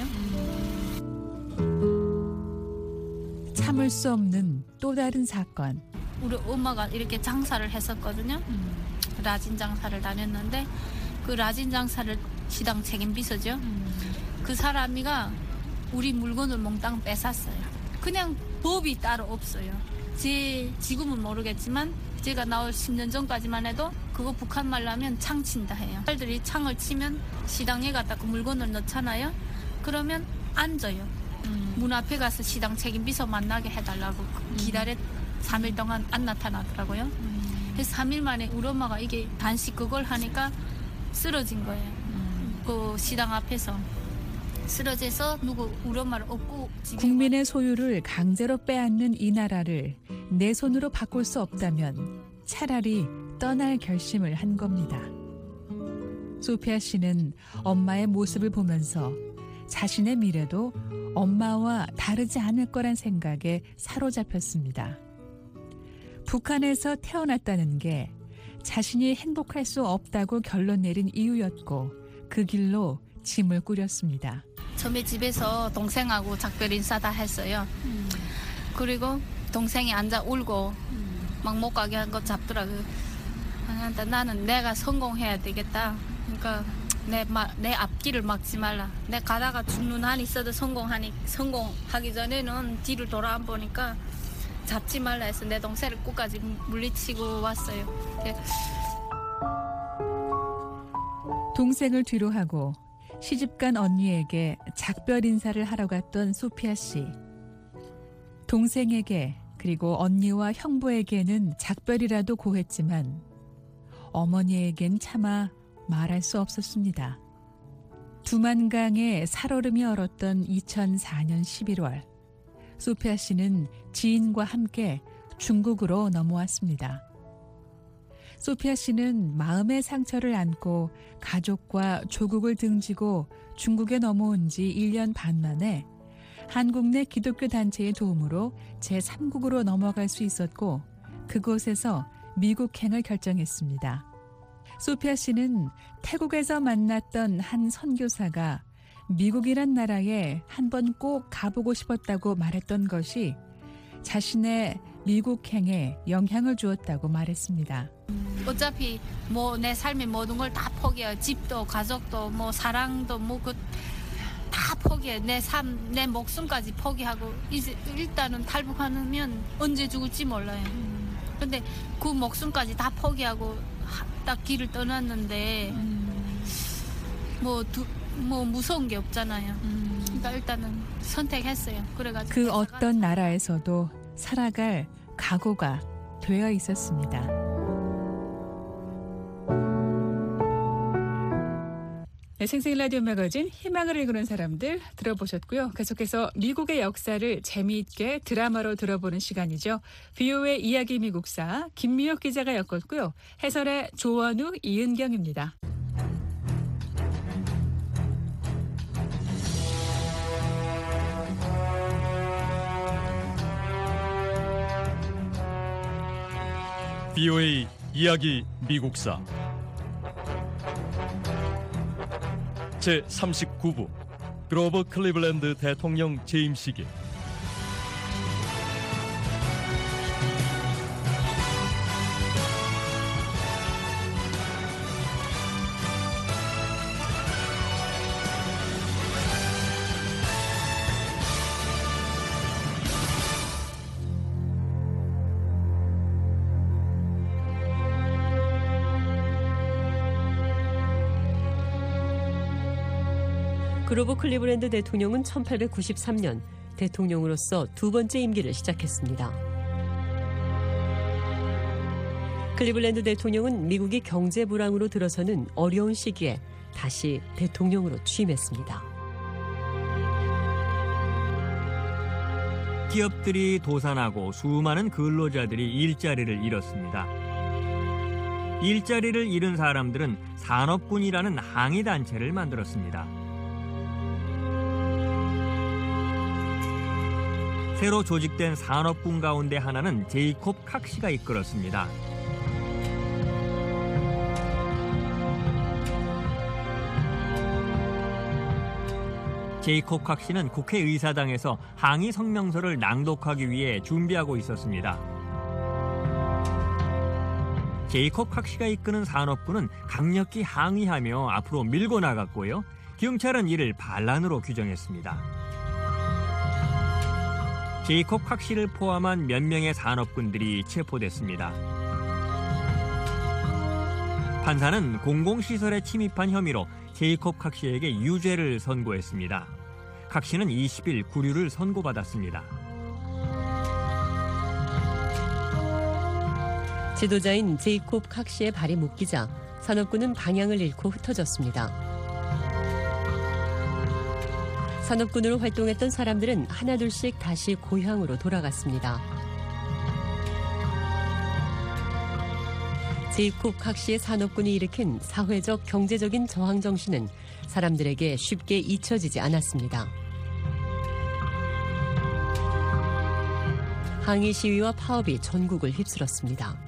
참을 수 없는 또 다른 사건. 우리 엄마가 이렇게 장사를 했었거든요. 라진 장사를 다녔는데 그 라진 장사를 시당 책임 비서죠. 그 사람이가 우리 물건을 몽땅 뺏었어요. 그냥 법이 따로 없어요. 지금은 모르겠지만 제가 나올 10년 전까지만 해도 그거 북한 말로 하면 창 친다 해요. 딸들이 창을 치면 시당에 갖다 그 물건을 넣잖아요. 그러면 앉아요. 문 앞에 가서 시당 책임 비서 만나게 해달라고 기다려 3일 동안 안 나타나더라고요. 그래서 3일 만에 우리 엄마가 이게 단식 그걸 하니까 쓰러진 거예요. 그 시당 앞에서 쓰러져서 우리 엄마를 업고 국민의 소유를 강제로 빼앗는 이 나라를 내 손으로 바꿀 수 없다면 차라리 떠날 결심을 한 겁니다. 소피아 씨는 엄마의 모습을 보면서 자신의 미래도 엄마와 다르지 않을 거란 생각에 사로잡혔습니다. 북한에서 태어났다는 게 자신이 행복할 수 없다고 결론 내린 이유였고 그 길로 짐을 꾸렸습니다. 처음에 집에서 동생하고 작별 인사 다 했어요. 그리고 동생이 앉아 울고 막 못 가게 한 거 잡더라고요. 그러니까 나는 내가 성공해야 되겠다. 그러니까 내 앞길을 막지 말라. 내 가다가 죽는 한 있어도 성공하기 전에는 뒤를 돌아 안 보니까 잡지 말라 해서 내 동생을 끝까지 물리치고 왔어요. 동생을 뒤로 하고 시집간 언니에게 작별 인사를 하러 갔던 소피아 씨. 동생에게 그리고 언니와 형부에게는 작별이라도 고했지만 어머니에겐 차마 말할 수 없었습니다. 두만강에 살얼음이 얼었던 2004년 11월 소피아 씨는 지인과 함께 중국으로 넘어왔습니다. 소피아 씨는 마음의 상처를 안고 가족과 조국을 등지고 중국에 넘어온 지 1년 반 만에 한국 내 기독교 단체의 도움으로 제3국으로 넘어갈 수 있었고 그곳에서 미국행을 결정했습니다. 소피아 씨는 태국에서 만났던 한 선교사가 미국이란 나라에 한번 꼭 가보고 싶었다고 말했던 것이 자신의 미국행에 영향을 주었다고 말했습니다. 어차피 뭐 내 삶의 모든 걸 다 포기해요. 집도 가족도 뭐 사랑도 뭐 다 포기해. 내 삶, 내 목숨까지 포기하고 이제 일단은 탈북하면 언제 죽을지 몰라요. 근데 그 목숨까지 다 포기하고 딱 길을 떠났는데 뭐 무서운 게 없잖아요. 그러니까 일단은 선택했어요. 그래가지고 그 어떤 나라에서도 살아갈 각오가 되어 있었습니다. 네, 생생 라디오 매거진 희망을 읽는 사람들 들어보셨고요. 계속해서 미국의 역사를 재미있게 드라마로 들어보는 시간이죠. VOA 이야기 미국사 김미혁 기자가 엮었고요. 해설의 조원우, 이은경입니다. VOA 이야기 미국사 제39부 그로버 클리블랜드 대통령 재임 시기. 그로버 클리블랜드 대통령은 1893년 대통령으로서 두 번째 임기를 시작했습니다. 클리블랜드 대통령은 미국이 경제 불황으로 들어서는 어려운 시기에 다시 대통령으로 취임했습니다. 기업들이 도산하고 수많은 근로자들이 일자리를 잃었습니다. 일자리를 잃은 사람들은 산업군이라는 항의단체를 만들었습니다. 새로 조직된 산업군 가운데 하나는 제이콥 칵시가 이끌었습니다. 제이콥 칵시는 국회의사당에서 항의 성명서를 낭독하기 위해 준비하고 있었습니다. 제이콥 칵시가 이끄는 산업군은 강력히 항의하며 앞으로 밀고 나갔고요. 경찰은 이를 반란으로 규정했습니다. 제이콥 칵시를 포함한 몇 명의 산업군들이 체포됐습니다. 판사는 공공시설에 침입한 혐의로 제이콥 칵시에게 유죄를 선고했습니다. 칵시는 20일 구류를 선고받았습니다. 지도자인 제이콥 칵시의 발이 묶이자 산업군은 방향을 잃고 흩어졌습니다. 산업군으로 활동했던 사람들은 하나둘씩 다시 고향으로 돌아갔습니다. 제이콥 칵시의 산업군이 일으킨 사회적, 경제적인 저항 정신은 사람들에게 쉽게 잊혀지지 않았습니다. 항의 시위와 파업이 전국을 휩쓸었습니다.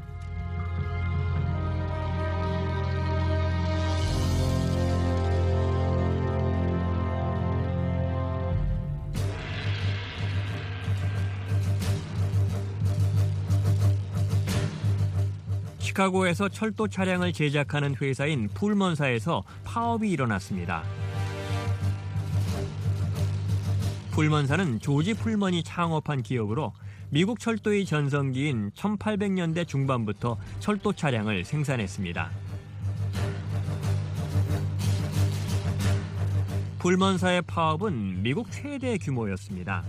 시카고에서 철도 차량을 제작하는 회사인 풀먼사에서 파업이 일어났습니다. 풀먼사는 조지 풀먼이 창업한 기업으로 미국 철도의 전성기인 1800년대 중반부터 철도 차량을 생산했습니다. 풀먼사의 파업은 미국 최대 규모였습니다.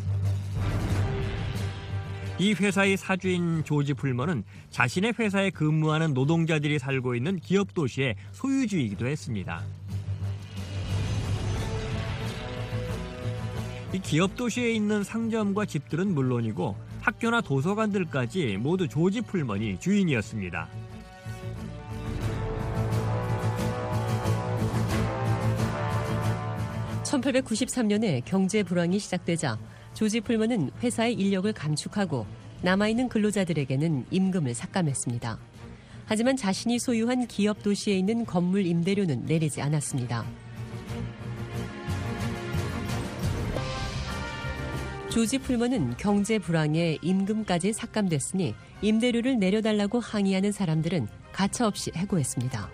이 회사의 사주인 조지 풀먼은 자신의 회사에 근무하는 노동자들이 살고 있는 기업 도시의 소유주이기도 했습니다. 이 기업 도시에 있는 상점과 집들은 물론이고 학교나 도서관들까지 모두 조지 풀먼이 주인이었습니다. (1893년에) 경제 불황이 시작되자 조지 풀먼은 회사의 인력을 감축하고 남아있는 근로자들에게는 임금을 삭감했습니다. 하지만 자신이 소유한 기업 도시에 있는 건물 임대료는 내리지 않았습니다. 조지 풀먼은 경제 불황에 임금까지 삭감됐으니 임대료를 내려달라고 항의하는 사람들은 가차없이 해고했습니다.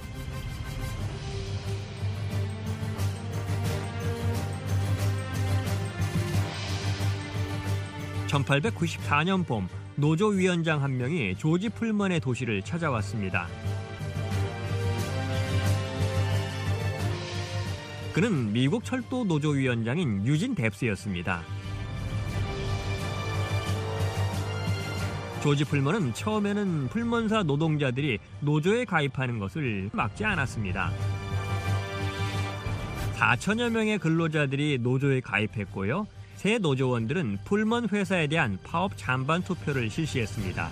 1894년 봄 노조위원장 한 명이 조지 풀먼의 도시를 찾아왔습니다. 그는 미국 철도 노조위원장인 유진 뎁스였습니다. 조지 풀먼은 처음에는 풀먼사 노동자들이 노조에 가입하는 것을 막지 않았습니다. 4천여 명의 근로자들이 노조에 가입했고요. 새 노조원들은 풀먼 회사에 대한 파업 찬반 투표를 실시했습니다.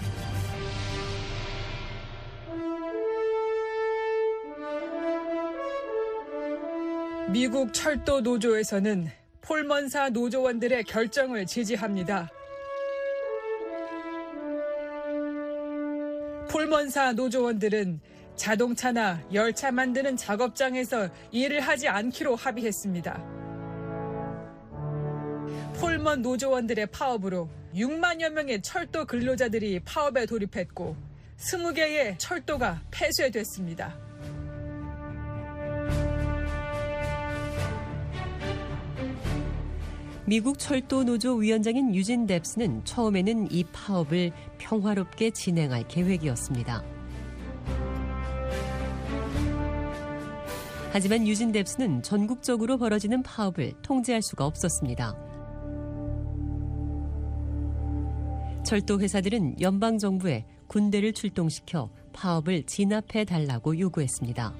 미국 철도 노조에서는 폴먼사 노조원들의 결정을 지지합니다. 폴먼사 노조원들은 자동차나 열차 만드는 작업장에서 일을 하지 않기로 합의했습니다. 폴먼 노조원들의 파업으로 6만여 명의 철도 근로자들이 파업에 돌입했고 20개의 철도가 폐쇄됐습니다. 미국 철도 노조 위원장인 유진 뎁스는 처음에는 이 파업을 평화롭게 진행할 계획이었습니다. 하지만 유진 뎁스는 전국적으로 벌어지는 파업을 통제할 수가 없었습니다. 철도 회사들은 연방 정부에 군대를 출동시켜 파업을 진압해 달라고 요구했습니다.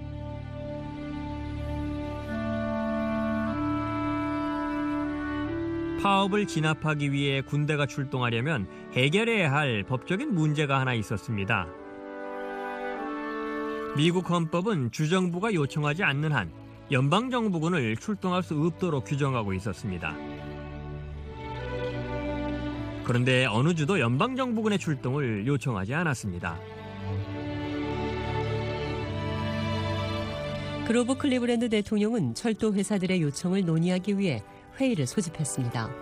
파업을 진압하기 위해 군대가 출동하려면 해결해야 할 법적인 문제가 하나 있었습니다. 미국 헌법은 주정부가 요청하지 않는 한 연방정부군을 출동할 수 없도록 규정하고 있었습니다. 그런데 어느 주도 연방정부군의 출동을 요청하지 않았습니다. 그로버 클리블랜드 대통령은 철도 회사들의 요청을 논의하기 위해 회의를 소집했습니다.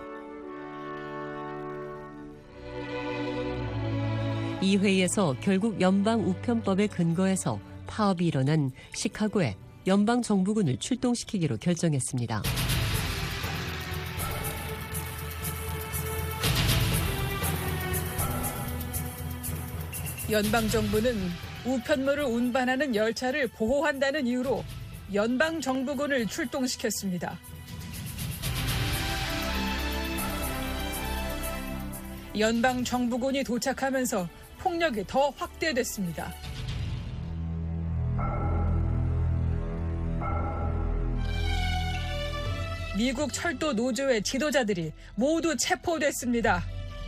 이 회의에서 결국 연방 우편법에 근거해서 파업이 일어난 시카고에 연방 정부군을 출동시키기로 결정했습니다. 연방 정부는 우편물을 운반하는 열차를 보호한다는 이유로 연방 정부군을 출동시켰습니다. 연방 정부군이 도착하면서 폭력이 더 확대됐습니다. 미국 철도 노조의 지도자들이 모두 체포됐습니다.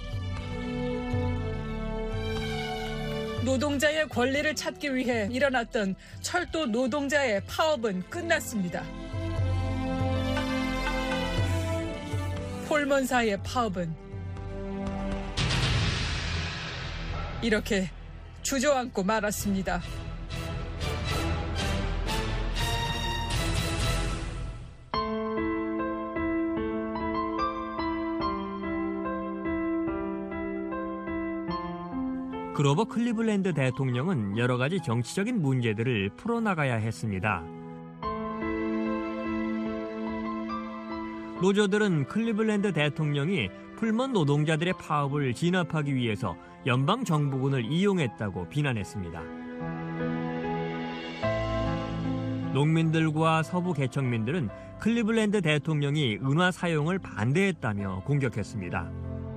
노동자의 권리를 찾기 위해 일어났던 철도 노동자의 파업은 끝났습니다. 폴먼사의 파업은 이렇게 주저앉고 말았습니다. 그로버 클리블랜드 대통령은 여러 가지 정치적인 문제들을 풀어나가야 했습니다. 노조들은 클리블랜드 대통령이 풀먼 노동자들의 파업을 진압하기 위해서 연방 정부군을 이용했다고 비난했습니다. 농민들과 서부 계층민들은 클리블랜드 대통령이 은화 사용을 반대했다며 공격했습니다.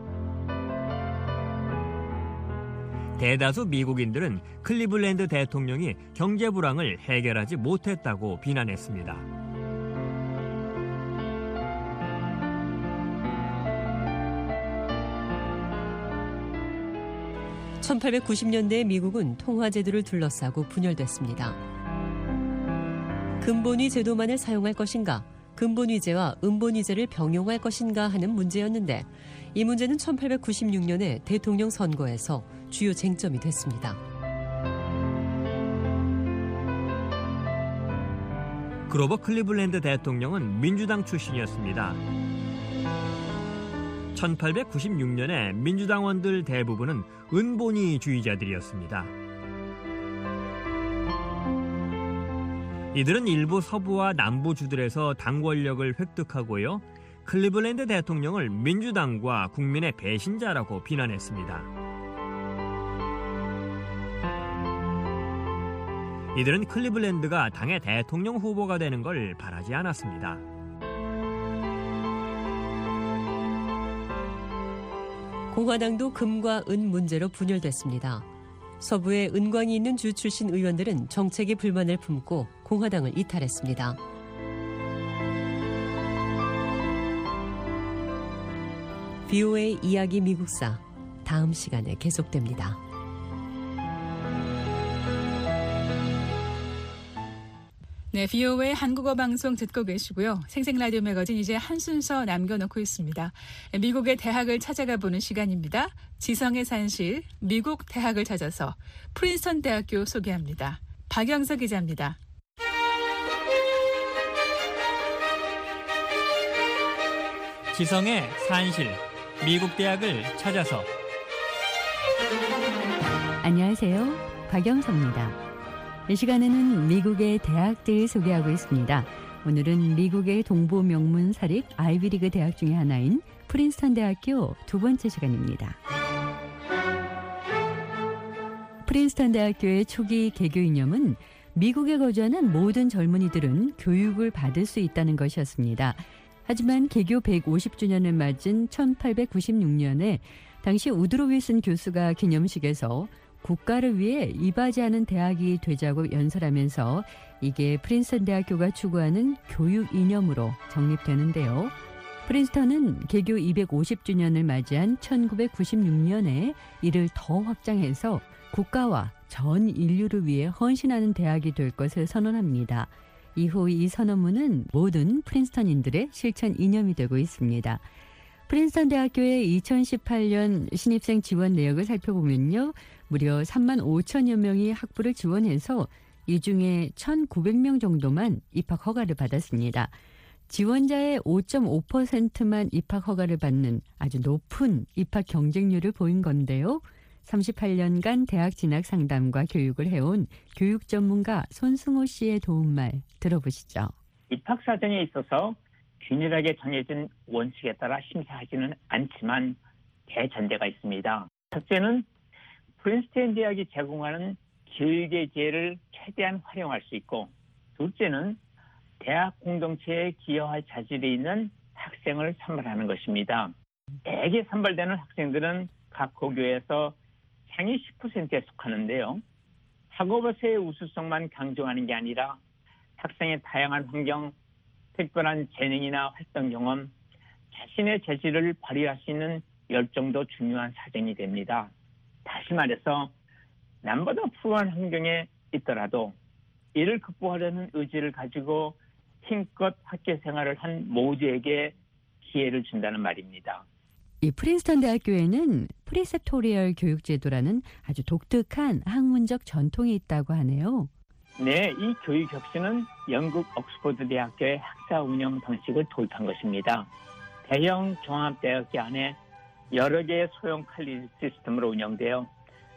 대다수 미국인들은 클리블랜드 대통령이 경제 불황을 해결하지 못했다고 비난했습니다. (1890년대) 미국은 통화제도를 둘러싸고 분열됐습니다. 근본위 제도만을 사용할 것인가, 근본위제와 은본위제를 병용할 것인가 하는 문제였는데 이 문제는 1896년에 대통령 선거에서 주요 쟁점이 됐습니다. 그로버 클리블랜드 대통령은 민주당 출신이었습니다. 1896년에 민주당원들 대부분은 은본위주의자들이었습니다. 이들은 일부 서부와 남부주들에서 당 권력을 획득하고요. 클리블랜드 대통령을 민주당과 국민의 배신자라고 비난했습니다. 이들은 클리블랜드가 당의 대통령 후보가 되는 걸 바라지 않았습니다. 공화당도 금과 은 문제로 분열됐습니다. 서부에 은광이 있는 주 출신 의원들은 정책에 불만을 품고 공화당을 이탈했습니다. VOA 이야기 미국사 다음 시간에 계속됩니다. 네, VOA 한국어 방송 듣고 계시고요. 생생라디오 매거진 이제 한 순서 남겨놓고 있습니다. 미국의 대학을 찾아가 보는 시간입니다. 지성의 산실, 미국 대학을 찾아서 프린스턴 대학교 소개합니다. 박영서 기자입니다. 지성의 산실, 미국 대학을 찾아서. 안녕하세요. 박영서입니다. 이 시간에는 미국의 대학들 소개하고 있습니다. 오늘은 미국의 동부 명문 사립 아이비리그 대학 중에 하나인 프린스턴 대학교 두 번째 시간입니다. 프린스턴 대학교의 초기 개교 이념은 미국에 거주하는 모든 젊은이들은 교육을 받을 수 있다는 것이었습니다. 하지만 개교 150주년을 맞은 1896년에 당시 우드로 윌슨 교수가 기념식에서 국가를 위해 이바지하는 대학이 되자고 연설하면서 이게 프린스턴 대학교가 추구하는 교육 이념으로 정립되는데요. 프린스턴은 개교 250주년을 맞이한 1996년에 이를 더 확장해서 국가와 전 인류를 위해 헌신하는 대학이 될 것을 선언합니다. 이후 이 선언문은 모든 프린스턴인들의 실천 이념이 되고 있습니다. 프린스턴 대학교의 2018년 신입생 지원 내역을 살펴보면요. 무려 3만 5천여 명이 학부를 지원해서 이 중에 1,900명 정도만 입학 허가를 받았습니다. 지원자의 5.5%만 입학 허가를 받는 아주 높은 입학 경쟁률을 보인 건데요. 38년간 대학 진학 상담과 교육을 해온 교육 전문가 손승호 씨의 도움말 들어보시죠. 입학 사정에 있어서 균일하게 정해진 원칙에 따라 심사하지는 않지만 대전제가 있습니다. 첫째는 프린스턴 대학이 제공하는 교육의 기회를 최대한 활용할 수 있고, 둘째는 대학 공동체에 기여할 자질이 있는 학생을 선발하는 것입니다. 대개 선발되는 학생들은 각 고교에서 상위 10%에 속하는데요. 학업에서의 우수성만 강조하는 게 아니라 학생의 다양한 환경, 특별한 재능이나 활동 경험, 자신의 재질을 발휘할 수 있는 열정도 중요한 사정이 됩니다. 다시 말해서 남보다 프로한 환경에 있더라도 이를 극복하려는 의지를 가지고 힘껏 학교 생활을 한 모두에게 기회를 준다는 말입니다. 이 프린스턴 대학교에는 프리셉토리얼 교육제도라는 아주 독특한 학문적 전통이 있다고 하네요. 네, 이 교육 혁신은 영국 옥스퍼드 대학교의 학사 운영 방식을 도입한 것입니다. 대형 종합대학교 안에 여러 개의 소형 컬리지 시스템으로 운영되어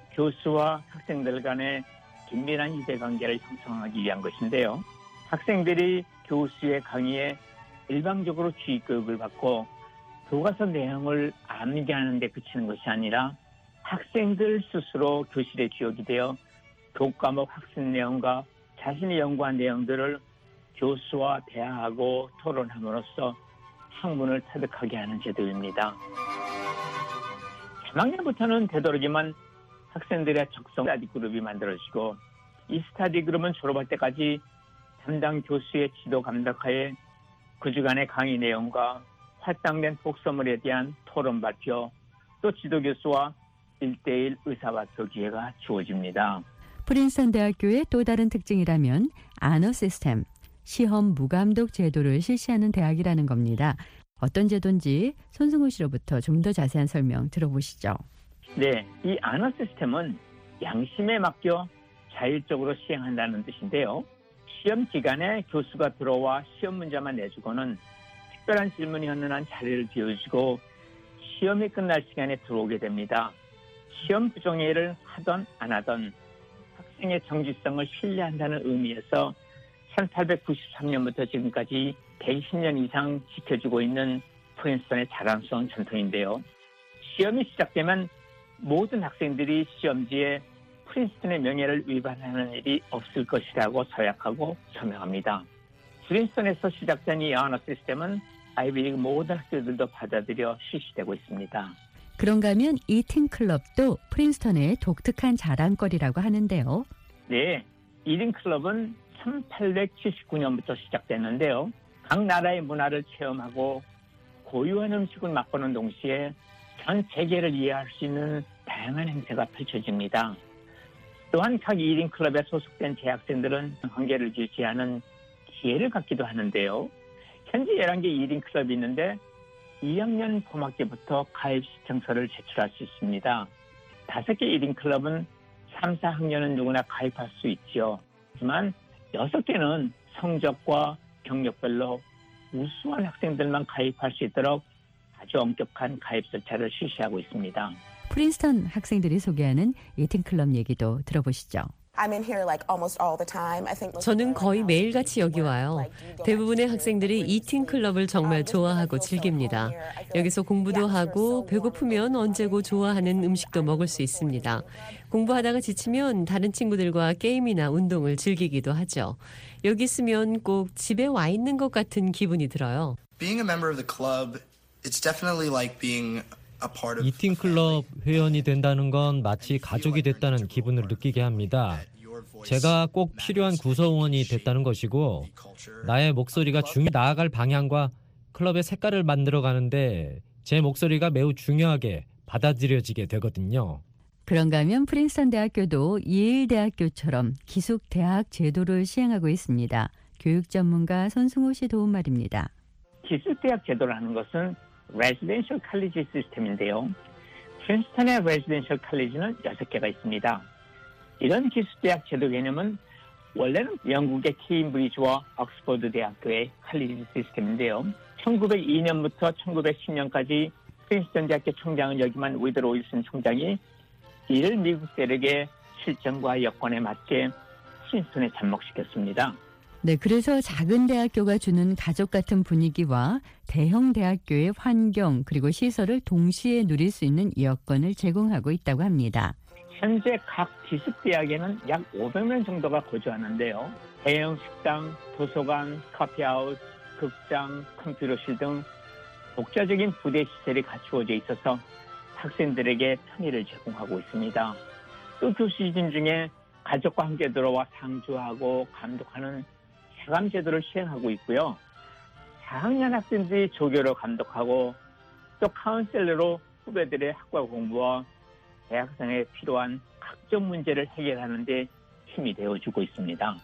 교수와 학생들 간의 긴밀한 유대관계를 형성하기 위한 것인데요. 학생들이 교수의 강의에 일방적으로 주의교육을 받고 교과서 내용을 암기하는 데 그치는 것이 아니라 학생들 스스로 교실에 주역이 되어 교과목 학습 내용과 자신이 연구한 내용들을 교수와 대화하고 토론함으로써 학문을 터득하게 하는 제도입니다. 3학년부터는 되도록이면 학생들의 적성 스타디 그룹이 만들어지고, 이 스타디 그룹은 졸업할 때까지 담당 교수의 지도 감독하에 그 주간의 강의 내용과 할당된 독서물에 대한 토론 발표, 또 지도 교수와 1대1 의사발표 기회가 주어집니다. 프린스턴 대학교의 또 다른 특징이라면 아너 시스템, 시험 무감독 제도를 실시하는 대학이라는 겁니다. 어떤 제도인지 손승호 씨로부터 좀 더 자세한 설명 들어보시죠. 네, 이 아너 시스템은 양심에 맡겨 자율적으로 시행한다는 뜻인데요. 시험 기간에 교수가 들어와 시험 문제만 내주고는 특별한 질문이 없는 한 자리를 비워주고 시험이 끝날 시간에 들어오게 됩니다. 시험 부정행위를 하던 안 하던 학생의 정직성을 신뢰한다는 의미에서 1893년부터 지금까지 120년 이상 지켜주고 있는 프린스턴의 자랑스러운 전통인데요. 시험이 시작되면 모든 학생들이 시험지에 프린스턴의 명예를 위반하는 일이 없을 것이라고 서약하고 서명합니다. 프린스턴에서 시작된 이 아너 시스템은 아이비리그 모든 학교들도 받아들여 실시되고 있습니다. 그런가 하면 이 팀클럽도 프린스턴의 독특한 자랑거리라고 하는데요. 네, 1인 클럽은 1879년부터 시작됐는데요. 각 나라의 문화를 체험하고 고유한 음식을 맛보는 동시에 전 세계를 이해할 수 있는 다양한 행사가 펼쳐집니다. 또한 각 1인 클럽에 소속된 재학생들은 관계를 유지하는 기회를 갖기도 하는데요. 현재 11개 1인 클럽이 있는데 2학년 봄학기부터 가입 신청서를 제출할 수 있습니다. 5개 1인 클럽은 3, 4학년은 누구나 가입할 수 있지요. 하지만 6개는 성적과 경력별로 우수한 학생들만 가입할 수 있도록 아주 엄격한 가입 절차를 실시하고 있습니다. 프린스턴 학생들이 소개하는 이팅클럽 얘기도 들어보시죠. 저는 거의 매일같이 여기 와요. 대부분의 학생들이 이팅 클럽을 정말 좋아하고 즐깁니다. 여기서 공부도 하고 배고프면 언제고 좋아하는 음식도 먹을 수 있습니다. 공부하다가 지치면 다른 친구들과 게임이나 운동을 즐기기도 하죠. 여기 있으면 꼭 집에 와 있는 것 같은 기분이 들어요. Being a member of the club, it's definitely like being 이팅 클럽 회원이 된다는 건 마치 가족이 됐다는 기분을 느끼게 합니다. 제가 꼭 필요한 구성원이 됐다는 것이고 나의 목소리가 나아갈 방향과 클럽의 색깔을 만들어가는데 제 목소리가 매우 중요하게 받아들여지게 되거든요. 그런가 하면 프린스턴 대학교도 예일 대학교처럼 기숙 대학 제도를 시행하고 있습니다. 교육 전문가 손승호 씨 도움 말입니다. 기숙 대학 제도라는 것은 레지던셜 칼리지 시스템인데요. 프린스턴의 레지던셜 칼리지는 6개가 있습니다. 이런 기숙대학 제도 개념은 원래는 영국의 케임브리지와 옥스퍼드 대학교의 칼리지 시스템인데요. 1902년부터 1910년까지 프린스턴 대학교 총장을 역임한 위드로 윌슨 총장이 이를 미국 세력의 실정과 여건에 맞게 프린스턴에 접목시켰습니다. 네, 그래서 작은 대학교가 주는 가족 같은 분위기와 대형 대학교의 환경 그리고 시설을 동시에 누릴 수 있는 여건을 제공하고 있다고 합니다. 현재 각 기숙대학에는 약 500명 정도가 거주하는데요. 대형 식당, 도서관, 커피하우스, 극장, 컴퓨터실 등 독자적인 부대 시설이 갖추어져 있어서 학생들에게 편의를 제공하고 있습니다. 또 교수진 중에 가족과 함께 들어와 상주하고 감독하는 사감 제도를 시행하고 있고요. 4학년 학생들이 조교로 감독하고 또 카운셀러로 후배들의 학과 공부와 대학생에 필요한 각종 문제를 해결하는 데 힘이 되어주고 있습니다.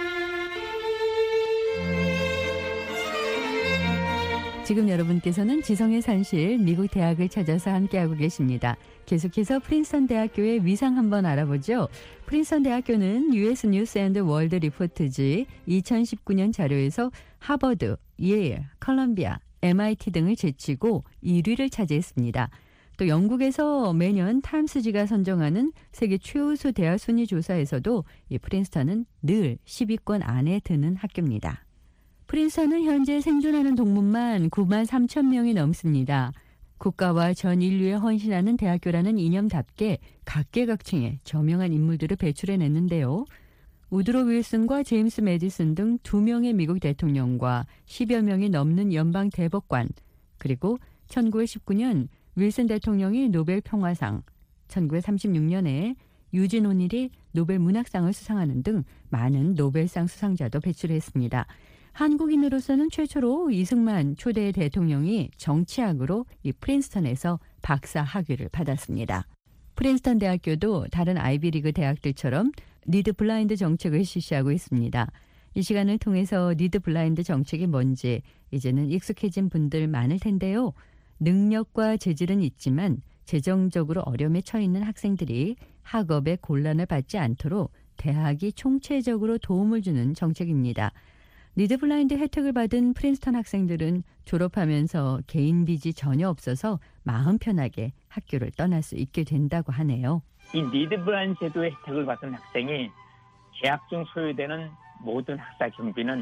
지금 여러분께서는 지성의 산실 미국 대학을 찾아서 함께하고 계십니다. 계속해서 프린스턴 대학교의 위상 한번 알아보죠. 프린스턴 대학교는 US 뉴스 앤드 월드 리포트지 2019년 자료에서 하버드, 예일, 컬럼비아, MIT 등을 제치고 1위를 차지했습니다. 또 영국에서 매년 타임스지가 선정하는 세계 최우수 대학 순위 조사에서도 이 프린스턴은 늘 10위권 안에 드는 학교입니다. 프린스턴은 현재 생존하는 동문만 9만 3천 명이 넘습니다. 국가와 전 인류에 헌신하는 대학교라는 이념답게 각계각층의 저명한 인물들을 배출해냈는데요. 우드로 윌슨과 제임스 매디슨 등 2명의 미국 대통령과 10여 명이 넘는 연방 대법관, 그리고 1919년 윌슨 대통령이 노벨 평화상, 1936년에 유진 오닐이 노벨 문학상을 수상하는 등 많은 노벨상 수상자도 배출했습니다. 한국인으로서는 최초로 이승만 초대 대통령이 정치학으로 이 프린스턴에서 박사 학위를 받았습니다. 프린스턴 대학교도 다른 아이비리그 대학들처럼 니드 블라인드 정책을 실시하고 있습니다. 이 시간을 통해서 니드 블라인드 정책이 뭔지 이제는 익숙해진 분들 많을 텐데요. 능력과 재질은 있지만 재정적으로 어려움에 처해 있는 학생들이 학업에 곤란을 받지 않도록 대학이 총체적으로 도움을 주는 정책입니다. 니드 블라인드 혜택을 받은 프린스턴 학생들은 졸업하면서 개인 빚이 전혀 없어서 마음 편하게 학교를 떠날 수 있게 된다고 하네요. 이 니드 블라인드 제도의 혜택을 받은 학생이 재학 중 소요되는 모든 학사 경비는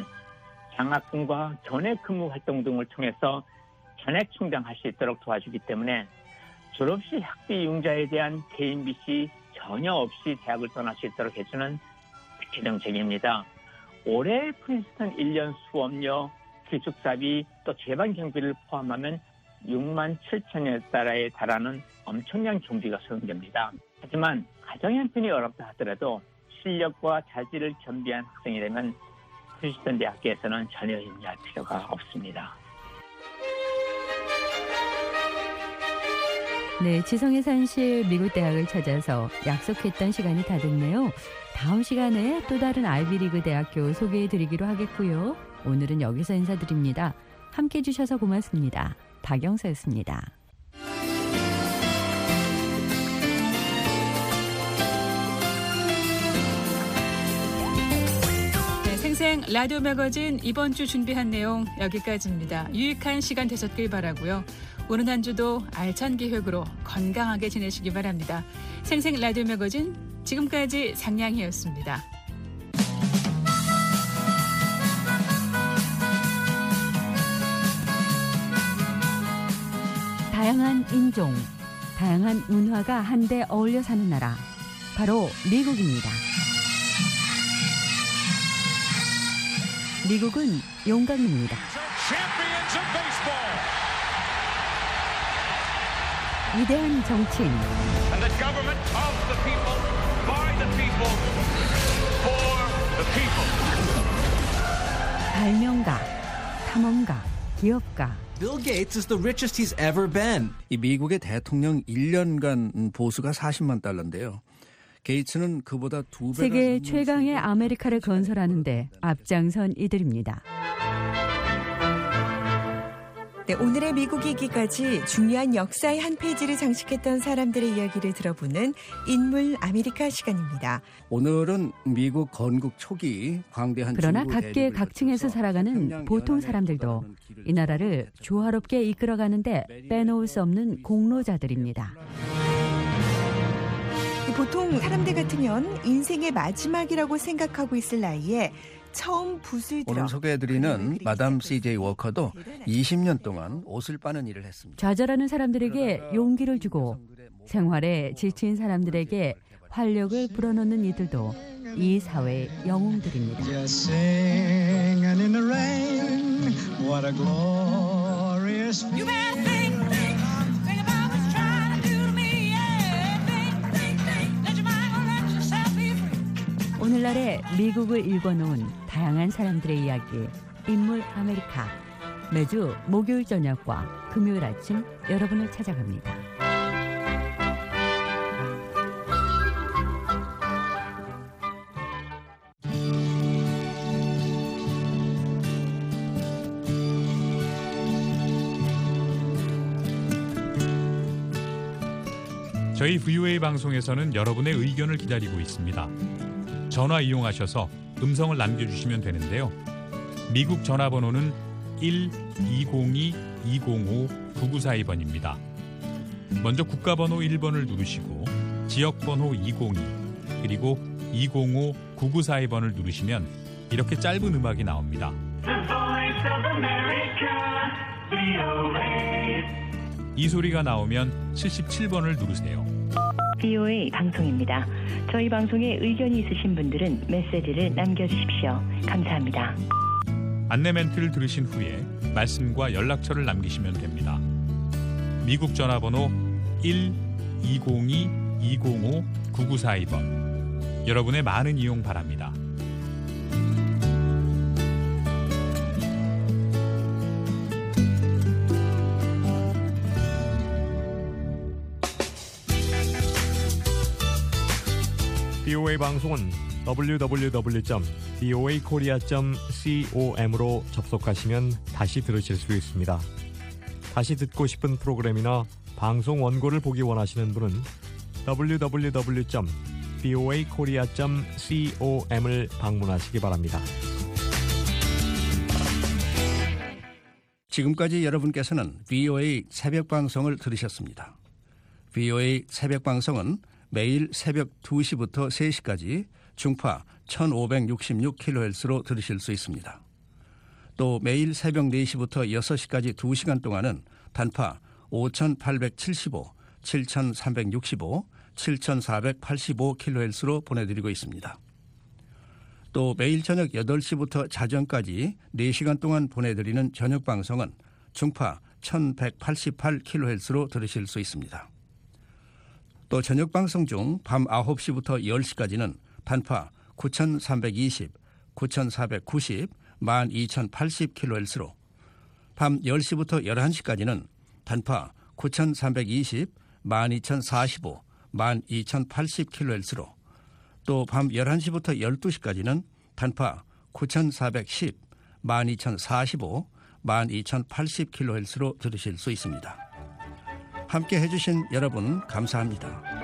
장학금과 전액 근무 활동 등을 통해서 전액 충당할 수 있도록 도와주기 때문에 졸업 시 학비 융자에 대한 개인 빚이 전혀 없이 대학을 떠날 수 있도록 해주는 특혜 정책입니다. 올해 프린스턴 1년 수업료, 기숙사비, 또 재반 경비를 포함하면 6만 7천여 달러에 달하는 엄청난 경비가 소용됩니다. 하지만 가정 형편이 어렵다 하더라도 실력과 자질을 겸비한 학생이 되면 프린스턴 대학교에서는 전혀 염려할 필요가 없습니다. 네, 지성의 산실 미국 대학을 찾아서 약속했던 시간이 다 됐네요. 다음 시간에 또 다른 아이비리그 대학교 소개해드리기로 하겠고요. 오늘은 여기서 인사드립니다. 함께해 주셔서 고맙습니다. 박영서였습니다. 생생 라디오 매거진 이번 주 준비한 내용 여기까지입니다. 유익한 시간 되셨길 바라고요. 오늘 한 주도 알찬 기획으로 건강하게 지내시기 바랍니다. 생생 라디오 매거진 지금까지 장량희였습니다. 다양한 인종, 다양한 문화가 한데 어울려 사는 나라, 바로 미국입니다. 미국은 용광입니다. 위대한 정치인, 발명가, 탐험가, 기업가. Bill Gates is the richest he's ever been. 이 미국의 대통령 1년간 보수가 40만 달러인데요. 게이츠는 그보다 2배가 세계 최강의 아메리카를 건설하는데 앞장선 이들입니다. 네, 오늘의 미국 이기까지 중요한 역사의 한 페이지를 장식했던 사람들의 이야기를 들어보는 인물 아메리카 시간입니다. 오늘은 미국 건국 초기 광대한 그러나 각계 각층에서 살아가는 보통 사람들도 이 나라를 조화롭게 이끌어가는데 빼놓을 수 없는 공로자들입니다. 보통 사람들 같으면 인생의 마지막이라고 생각하고 있을 나이에 처음 붓을 들어 오늘 소개해드리는 마담 CJ 워커도 20년 동안 옷을 빠는 일을 했습니다. 좌절하는 사람들에게 용기를 주고 생활에 지친 사람들에게 활력을 불어넣는 이들도 이 사회의 영웅들입니다. 오늘날의 미국을 읽어놓은 다양한 사람들의 이야기, 인물 아메리카. 매주 목요일 저녁과 금요일 아침 여러분을 찾아갑니다. 저희 VOA 방송에서는 여러분의 의견을 기다리고 있습니다. 전화 이용하셔서 음성을 남겨주시면 되는데요. 미국 전화번호는 1-202-205-9942번입니다. 먼저 국가번호 1번을 누르시고 지역번호 202 그리고 205-9942번을 누르시면 이렇게 짧은 음악이 나옵니다. 이 소리가 나오면 77번을 누르세요. VOA 방송입니다. 저희 방송에 의견이 있으신 분들은 메시지를 남겨주십시오. 감사합니다. 안내 멘트를 들으신 후에 말씀과 연락처를 남기시면 됩니다. 미국 전화번호 1-202-205-9942번. 여러분의 많은 이용 바랍니다. VOA 방송은 www.voakorea.com으로 접속하시면 다시 들으실 수 있습니다. 다시 듣고 싶은 프로그램이나 방송 원고를 보기 원하시는 분은 www.voakorea.com을 방문하시기 바랍니다. 지금까지 여러분께서는 VOA 새벽 방송을 들으셨습니다. VOA 새벽 방송은 매일 새벽 2시부터 3시까지 중파 1566kHz로 들으실 수 있습니다. 또 매일 새벽 4시부터 6시까지 2시간 동안은 단파 5875, 7365, 7485kHz로 보내드리고 있습니다. 또 매일 저녁 8시부터 자정까지 4시간 동안 보내드리는 저녁 방송은 중파 1188kHz로 들으실 수 있습니다. 또 저녁 방송 중 밤 9시부터 10시까지는 단파 9320, 9490, 12080kHz로 밤 10시부터 11시까지는 단파 9320, 12,045, 12,080kHz로 또 밤 11시부터 12시까지는 단파 9,410, 12,045, 12,080kHz로 들으실 수 있습니다. 함께 해주신 여러분 감사합니다.